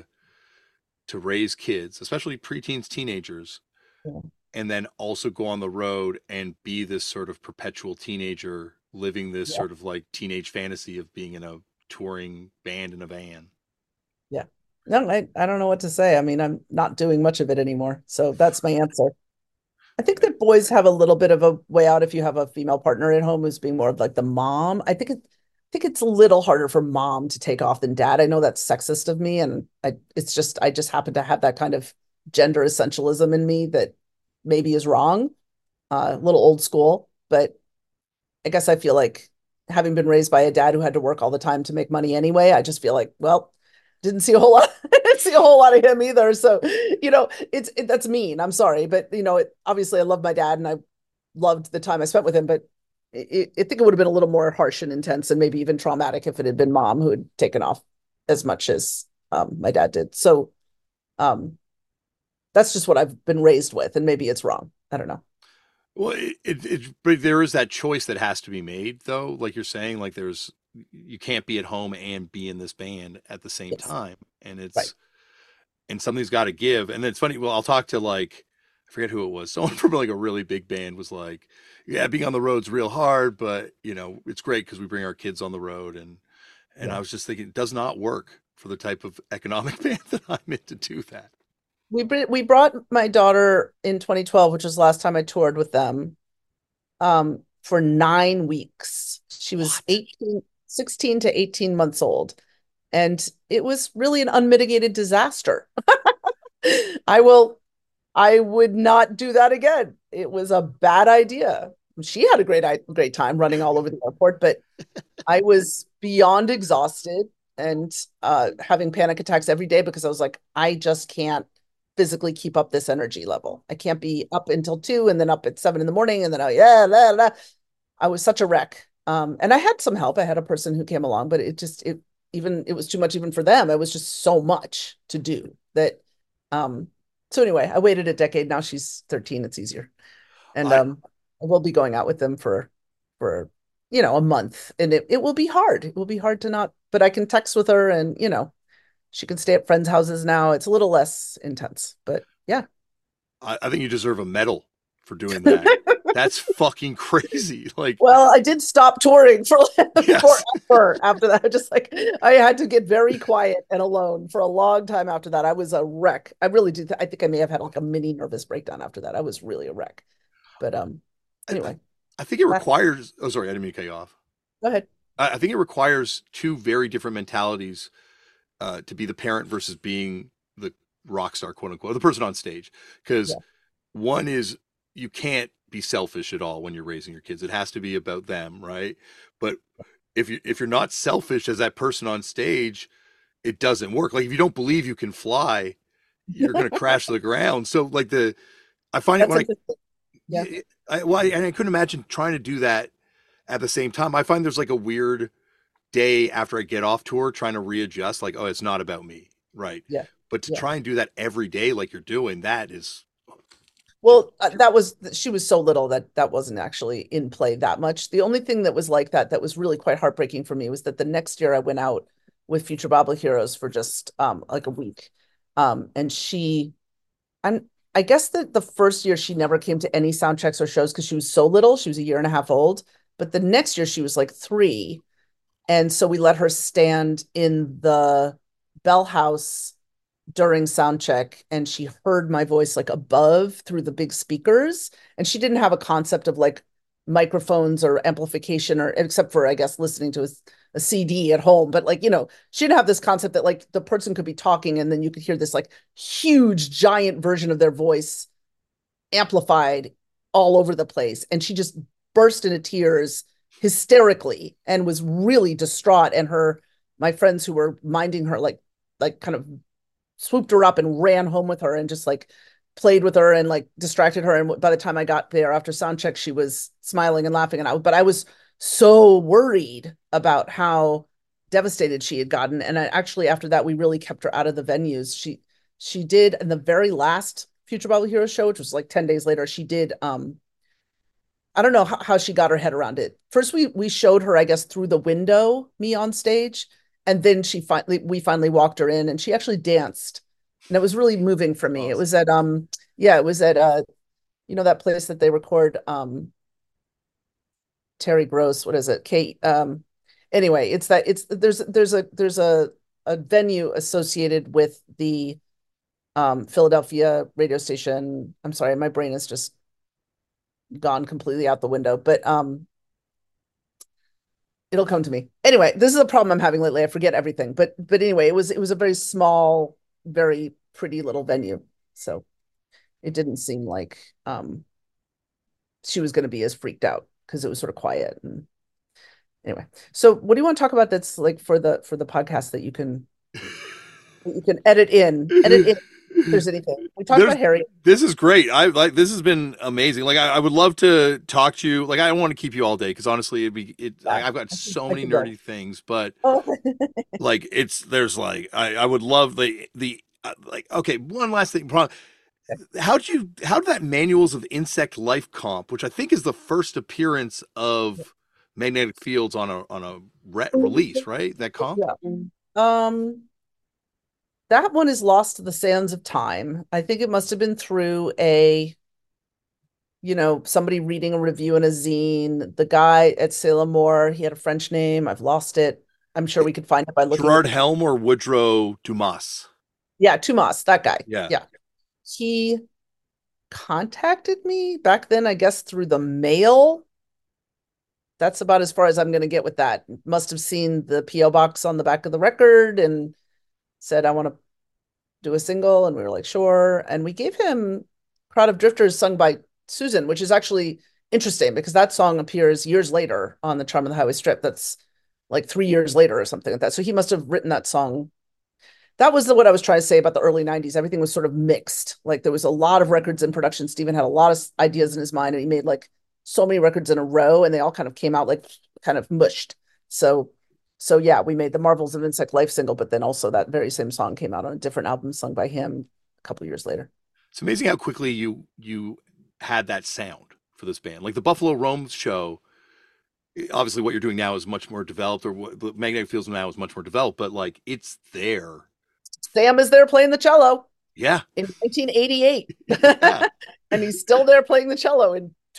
to raise kids, especially preteens, teenagers, Yeah. and then also go on the road and be this sort of perpetual teenager living this Yeah. sort of like teenage fantasy of being in a touring band in a van. Yeah. No, I don't know what to say. I mean, I'm not doing much of it anymore. So that's my answer. I think that boys have a little bit of a way out if you have a female partner at home who's being more of like the mom. I think it's a little harder for mom to take off than dad. I know that's sexist of me, and I just happen to have that kind of gender essentialism in me that maybe is wrong, a little old school, but I guess I feel like having been raised by a dad who had to work all the time to make money anyway, I just feel like, well, didn't see a whole lot, didn't see a whole lot of him either. So, that's mean. I'm sorry, but obviously I love my dad and I loved the time I spent with him, but I think it would have been a little more harsh and intense and maybe even traumatic if it had been mom who had taken off as much as my dad did. So, um, that's just what I've been raised with, and maybe it's wrong. I don't know. Well, but there is that choice that has to be made, though. Like you're saying, like you can't be at home and be in this band at the same Yes. time, and Right. something's got to give. And it's funny. Well, I'll talk to like I forget who it was. Someone from like a really big band was like, "Yeah, being on the road's real hard, but it's great because we bring our kids on the road." And I Yeah. was just thinking, it does not work for the type of economic band that I'm in to do that. We brought my daughter in 2012, which was the last time I toured with them, for 9 weeks. She was What? 16 to 18 months old. And it was really an unmitigated disaster. I will, I would not do that again. It was a bad idea. She had a great time running all over the airport, but I was beyond exhausted and having panic attacks every day because I was like, I just can't physically keep up this energy level. I can't be up until 2 and then up at 7 in the morning and then yeah, blah, blah. I was such a wreck. And I had some help. I had a person who came along, but it was too much even for them. It was just so much to do that. Um, so anyway, I waited a decade. Now she's 13. It's easier. And I we'll be going out with them for a month. And it will be hard. It will be hard to not, but I can text with her and she can stay at friends' houses now. It's a little less intense, but yeah. I think you deserve a medal for doing that. That's fucking crazy. Like, Well, I did stop touring for Yes. forever after that. Just like I had to get very quiet and alone for a long time after that. I was a wreck. I really do. I think I may have had like a mini nervous breakdown after that. I was really a wreck. But anyway, I think it that- requires. Oh, sorry, I didn't mean to cut you off. go ahead. I think it requires two very different mentalities to be the parent versus being the rock star, quote unquote, the person on stage. Because Yeah. one is you can't be selfish at all when you're raising your kids. It has to be about them, right? But if you're not selfish as that person on stage, it doesn't work. Like if you don't believe you can fly, you're going to crash to the ground. So like I find it That's when interesting. Yeah. I couldn't imagine trying to do that at the same time. I find there's like a weird day after I get off tour trying to readjust, like, oh, it's not about me. Right. Yeah. But to Yeah. try and do that every day, like you're doing, that is, Well, she was so little that wasn't actually in play that much. The only thing that was like that was really quite heartbreaking for me was that the next year I went out with Future Bobble Heroes for just like a week. And I guess that the first year she never came to any sound checks or shows because she was so little. She was a year and a half old. But the next year she was like 3. And so we let her stand in the Bell House during sound check, and she heard my voice like above through the big speakers, and she didn't have a concept of like microphones or amplification, or except for I guess listening to a CD at home, but like she didn't have this concept that like the person could be talking and then you could hear this like huge giant version of their voice amplified all over the place, and she just burst into tears hysterically and was really distraught, and my friends who were minding her like kind of swooped her up and ran home with her and just like played with her and like distracted her. And by the time I got there after sound check, she was smiling and laughing. But I was so worried about how devastated she had gotten. And actually, after that, we really kept her out of the venues. She did in the very last Future Bobble Heroes show, which was like 10 days later, she did, I don't know how she got her head around it. First, we showed her, I guess, through the window, me on stage. And then we finally walked her in, and she actually danced, and it was really moving for me. Awesome. It was at that place that they record Terry Gross. What is it? Kate. Anyway, there's a venue associated with the Philadelphia radio station. I'm sorry, my brain is just gone completely out the window, but it'll come to me. Anyway, this is a problem I'm having lately. I forget everything. But anyway, it was a very small, very pretty little venue. So it didn't seem like she was going to be as freaked out because it was sort of quiet. And anyway, so what do you want to talk about that's like for the podcast that you can edit in if there's anything. We talked about Harry. This is great. This has been amazing. Like I would love to talk to you. Like I don't want to keep you all day because honestly I've got so many nerdy things, but like I would love okay, one last thing. How did that Manuals of Insect Life comp, which I think is the first appearance of Magnetic Fields on a release, right? That comp? Yeah. That one is lost to the sands of time. I think it must have been through somebody reading a review in a zine. The guy at Salem Moore, he had a French name. I've lost it. I'm sure we could find it by looking. Gerard Helm or Woodrow Dumas? Yeah, Dumas, that guy. Yeah. He contacted me back then, I guess, through the mail. That's about as far as I'm going to get with that. Must have seen the P.O. box on the back of the record and said, I want to do a single. And we were like, sure. And we gave him Crowd of Drifters sung by Susan, which is actually interesting because that song appears years later on the Charm of the Highway Strip. That's like 3 years later or something like that. So he must have written that song. That was what I was trying to say about the early 90s. Everything was sort of mixed. Like there was a lot of records in production. Steven had a lot of ideas in his mind and he made like so many records in a row and they all kind of came out like kind of mushed. So yeah, we made the Marvels of Insect Life single, but then also that very same song came out on a different album sung by him a couple of years later. It's amazing how quickly you had that sound for this band. Like the Buffalo Rome show, obviously what you're doing now is much more developed, or what the Magnetic Fields now is much more developed, but like it's there. Sam is there playing the cello. Yeah. In 1988. Yeah. And he's still there playing the cello in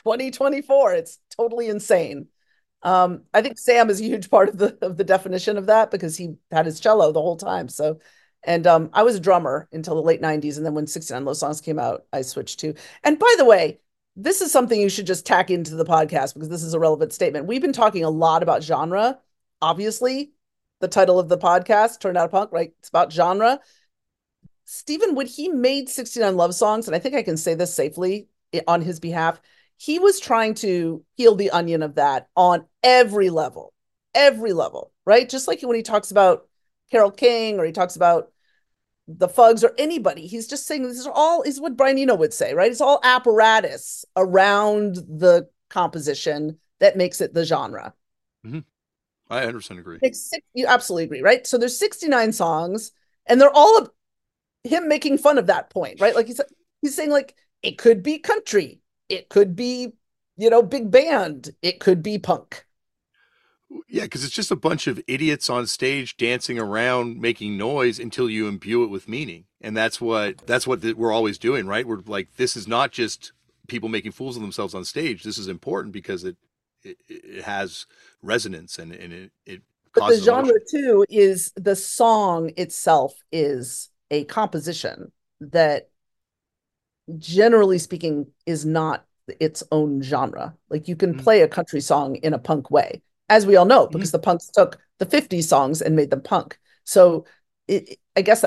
2024. It's totally insane. I think Sam is a huge part of the definition of that because he had his cello the whole time. So, and I was a drummer until the late 90s. And then when 69 Love Songs came out, I switched to. And by the way, this is something you should just tack into the podcast because this is a relevant statement. We've been talking a lot about genre. Obviously, the title of the podcast, Turned Out a Punk, right? It's about genre. Stephen, when he made 69 Love Songs, and I think I can say this safely on his behalf, he was trying to peel the onion of that on every level, right? Just like when he talks about Carole King or he talks about the Fugs or anybody, he's just saying this is what Brian Eno would say, right? It's all apparatus around the composition that makes it the genre. Mm-hmm. I 100% agree. You absolutely agree, right? So there's 69 songs and they're all him making fun of that point, right? Like he's saying like, it could be country. It could be, big band. It could be punk. Yeah, because it's just a bunch of idiots on stage dancing around, making noise until you imbue it with meaning. And that's what we're always doing, right? We're like, this is not just people making fools of themselves on stage. This is important because it has resonance and it causes the genre emotion. too is the song itself is a composition that generally speaking is not its own genre. Like you can play a country song in a punk way, as we all know, because the punks took the 50s songs and made them punk. So I guess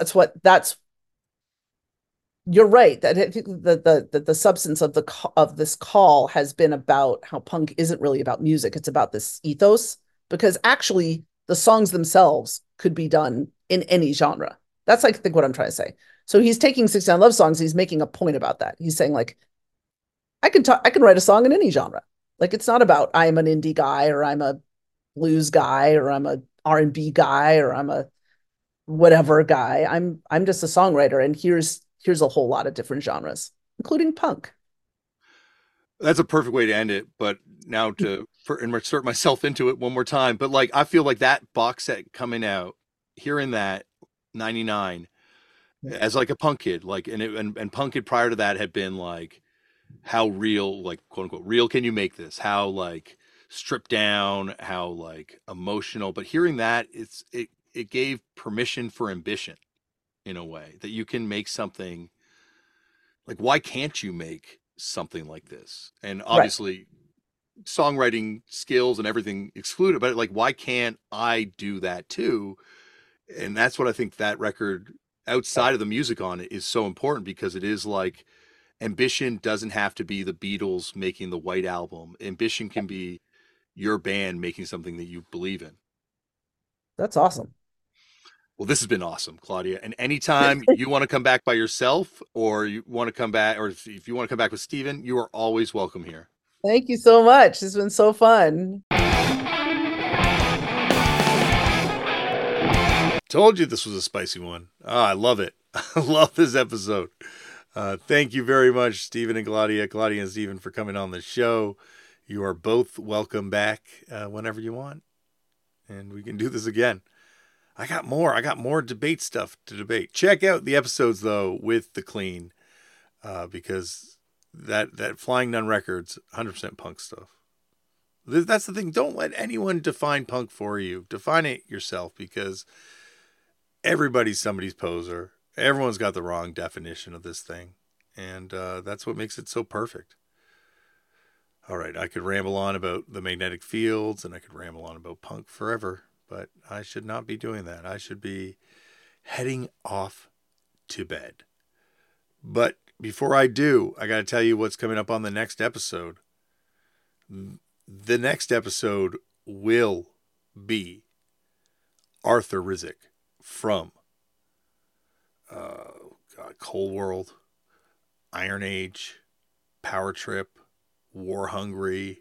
you're right. That I think the substance of this call has been about how punk isn't really about music. It's about this ethos, because actually the songs themselves could be done in any genre. That's I think what I'm trying to say. So he's taking 69 Love Songs. He's making a point about that. He's saying like, I can write a song in any genre. Like it's not about I'm an indie guy or I'm a blues guy or I'm a R&B guy or I'm a whatever guy. I'm just a songwriter, and here's a whole lot of different genres, including punk. That's a perfect way to end it. But now insert myself into it one more time. But like, I feel like that box set coming out, hearing that 99 as like a punk kid, like, and punk kid prior to that had been like, how real, like quote unquote, real can you make this? How like stripped down, how like emotional. But hearing that, it gave permission for ambition in a way that you can make something like, why can't you make something like this? And obviously songwriting skills and everything excluded, but like, why can't I do that too? And that's what I think that record outside of the music on it is so important, because it is like, ambition doesn't have to be the Beatles making the White Album. Ambition can be your band making something that you believe in. That's awesome. Well, this has been awesome, Claudia. And anytime you want to come back by yourself, or you want to come back, or if you want to come back with Stephen, you are always welcome here. Thank you so much. It's been so fun. Told you this was a spicy one. Oh, I love it. I love this episode. Thank you very much, Stephen and Claudia and Stephen, for coming on the show. You are both welcome back whenever you want, and we can do this again. I got more debate stuff to debate. Check out the episodes though with the Clean, because that Flying Nun Records, 100% punk stuff. That's the thing. Don't let anyone define punk for you. Define it yourself, because everybody's somebody's poser. Everyone's got the wrong definition of this thing. And that's what makes it so perfect. All right, I could ramble on about the magnetic fields, and I could ramble on about punk forever, but I should not be doing that. I should be heading off to bed. But before I do, I got to tell you what's coming up on the next episode. The next episode will be Arthur Rizek from Coal World, Iron Age, Power Trip, War Hungry,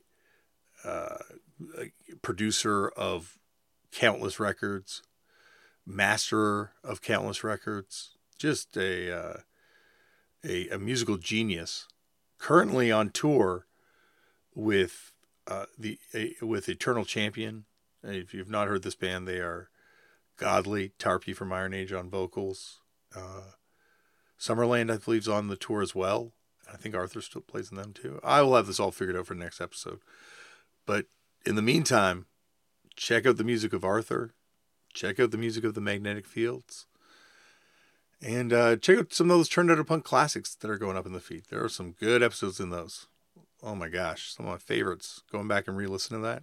producer of countless records, master of countless records, just a musical genius, currently on tour with with Eternal Champion. If you've not heard this band, they are godly. Tarpey from Iron Age on vocals. Summerland, I believe, is on the tour as well. I think Arthur still plays in them too. I will have this all figured out for the next episode. But in the meantime, check out the music of Arthur. Check out the music of the Magnetic Fields. And check out some of those Turned Out a Punk classics that are going up in the feed. There are some good episodes in those. Oh my gosh, some of my favorites. Going back and re-listen to that.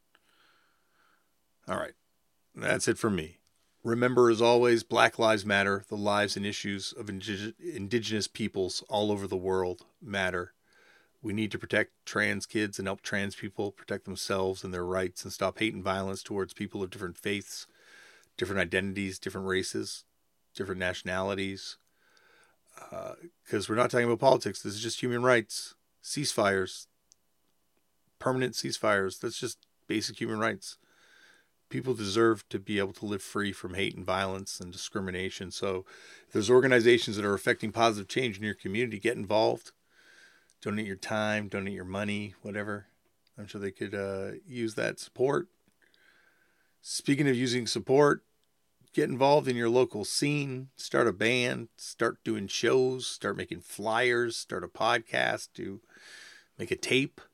All right, that's it for me. Remember, as always, Black Lives Matter. The lives and issues of indigenous peoples all over the world matter. We need to protect trans kids and help trans people protect themselves and their rights and stop hate and violence towards people of different faiths, different identities, different races, different nationalities. Because we're not talking about politics. This is just human rights. Ceasefires. Permanent ceasefires. That's just basic human rights. People deserve to be able to live free from hate and violence and discrimination. So if there's organizations that are affecting positive change in your community, get involved. Donate your time, donate your money, whatever. I'm sure they could use that support. Speaking of using support, get involved in your local scene. Start a band. Start doing shows. Start making flyers. Start a podcast. Make a tape.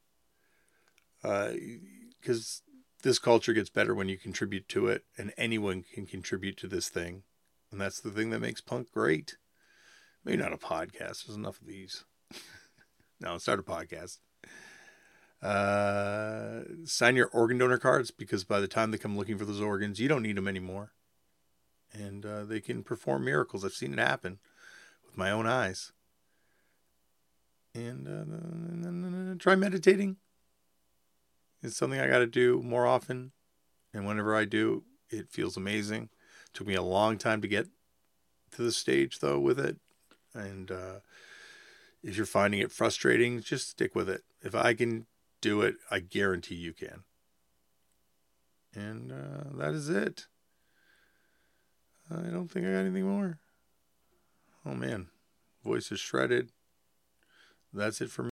Because this culture gets better when you contribute to it, and anyone can contribute to this thing. And that's the thing that makes punk great. Maybe not a podcast. There's enough of these. No, start a podcast. Sign your organ donor cards, because by the time they come looking for those organs, you don't need them anymore. And they can perform miracles. I've seen it happen with my own eyes. And try meditating. It's something I got to do more often. And whenever I do, it feels amazing. It took me a long time to get to the stage, though, with it. And if you're finding it frustrating, just stick with it. If I can do it, I guarantee you can. And that is it. I don't think I got anything more. Oh, man. Voice is shredded. That's it for me.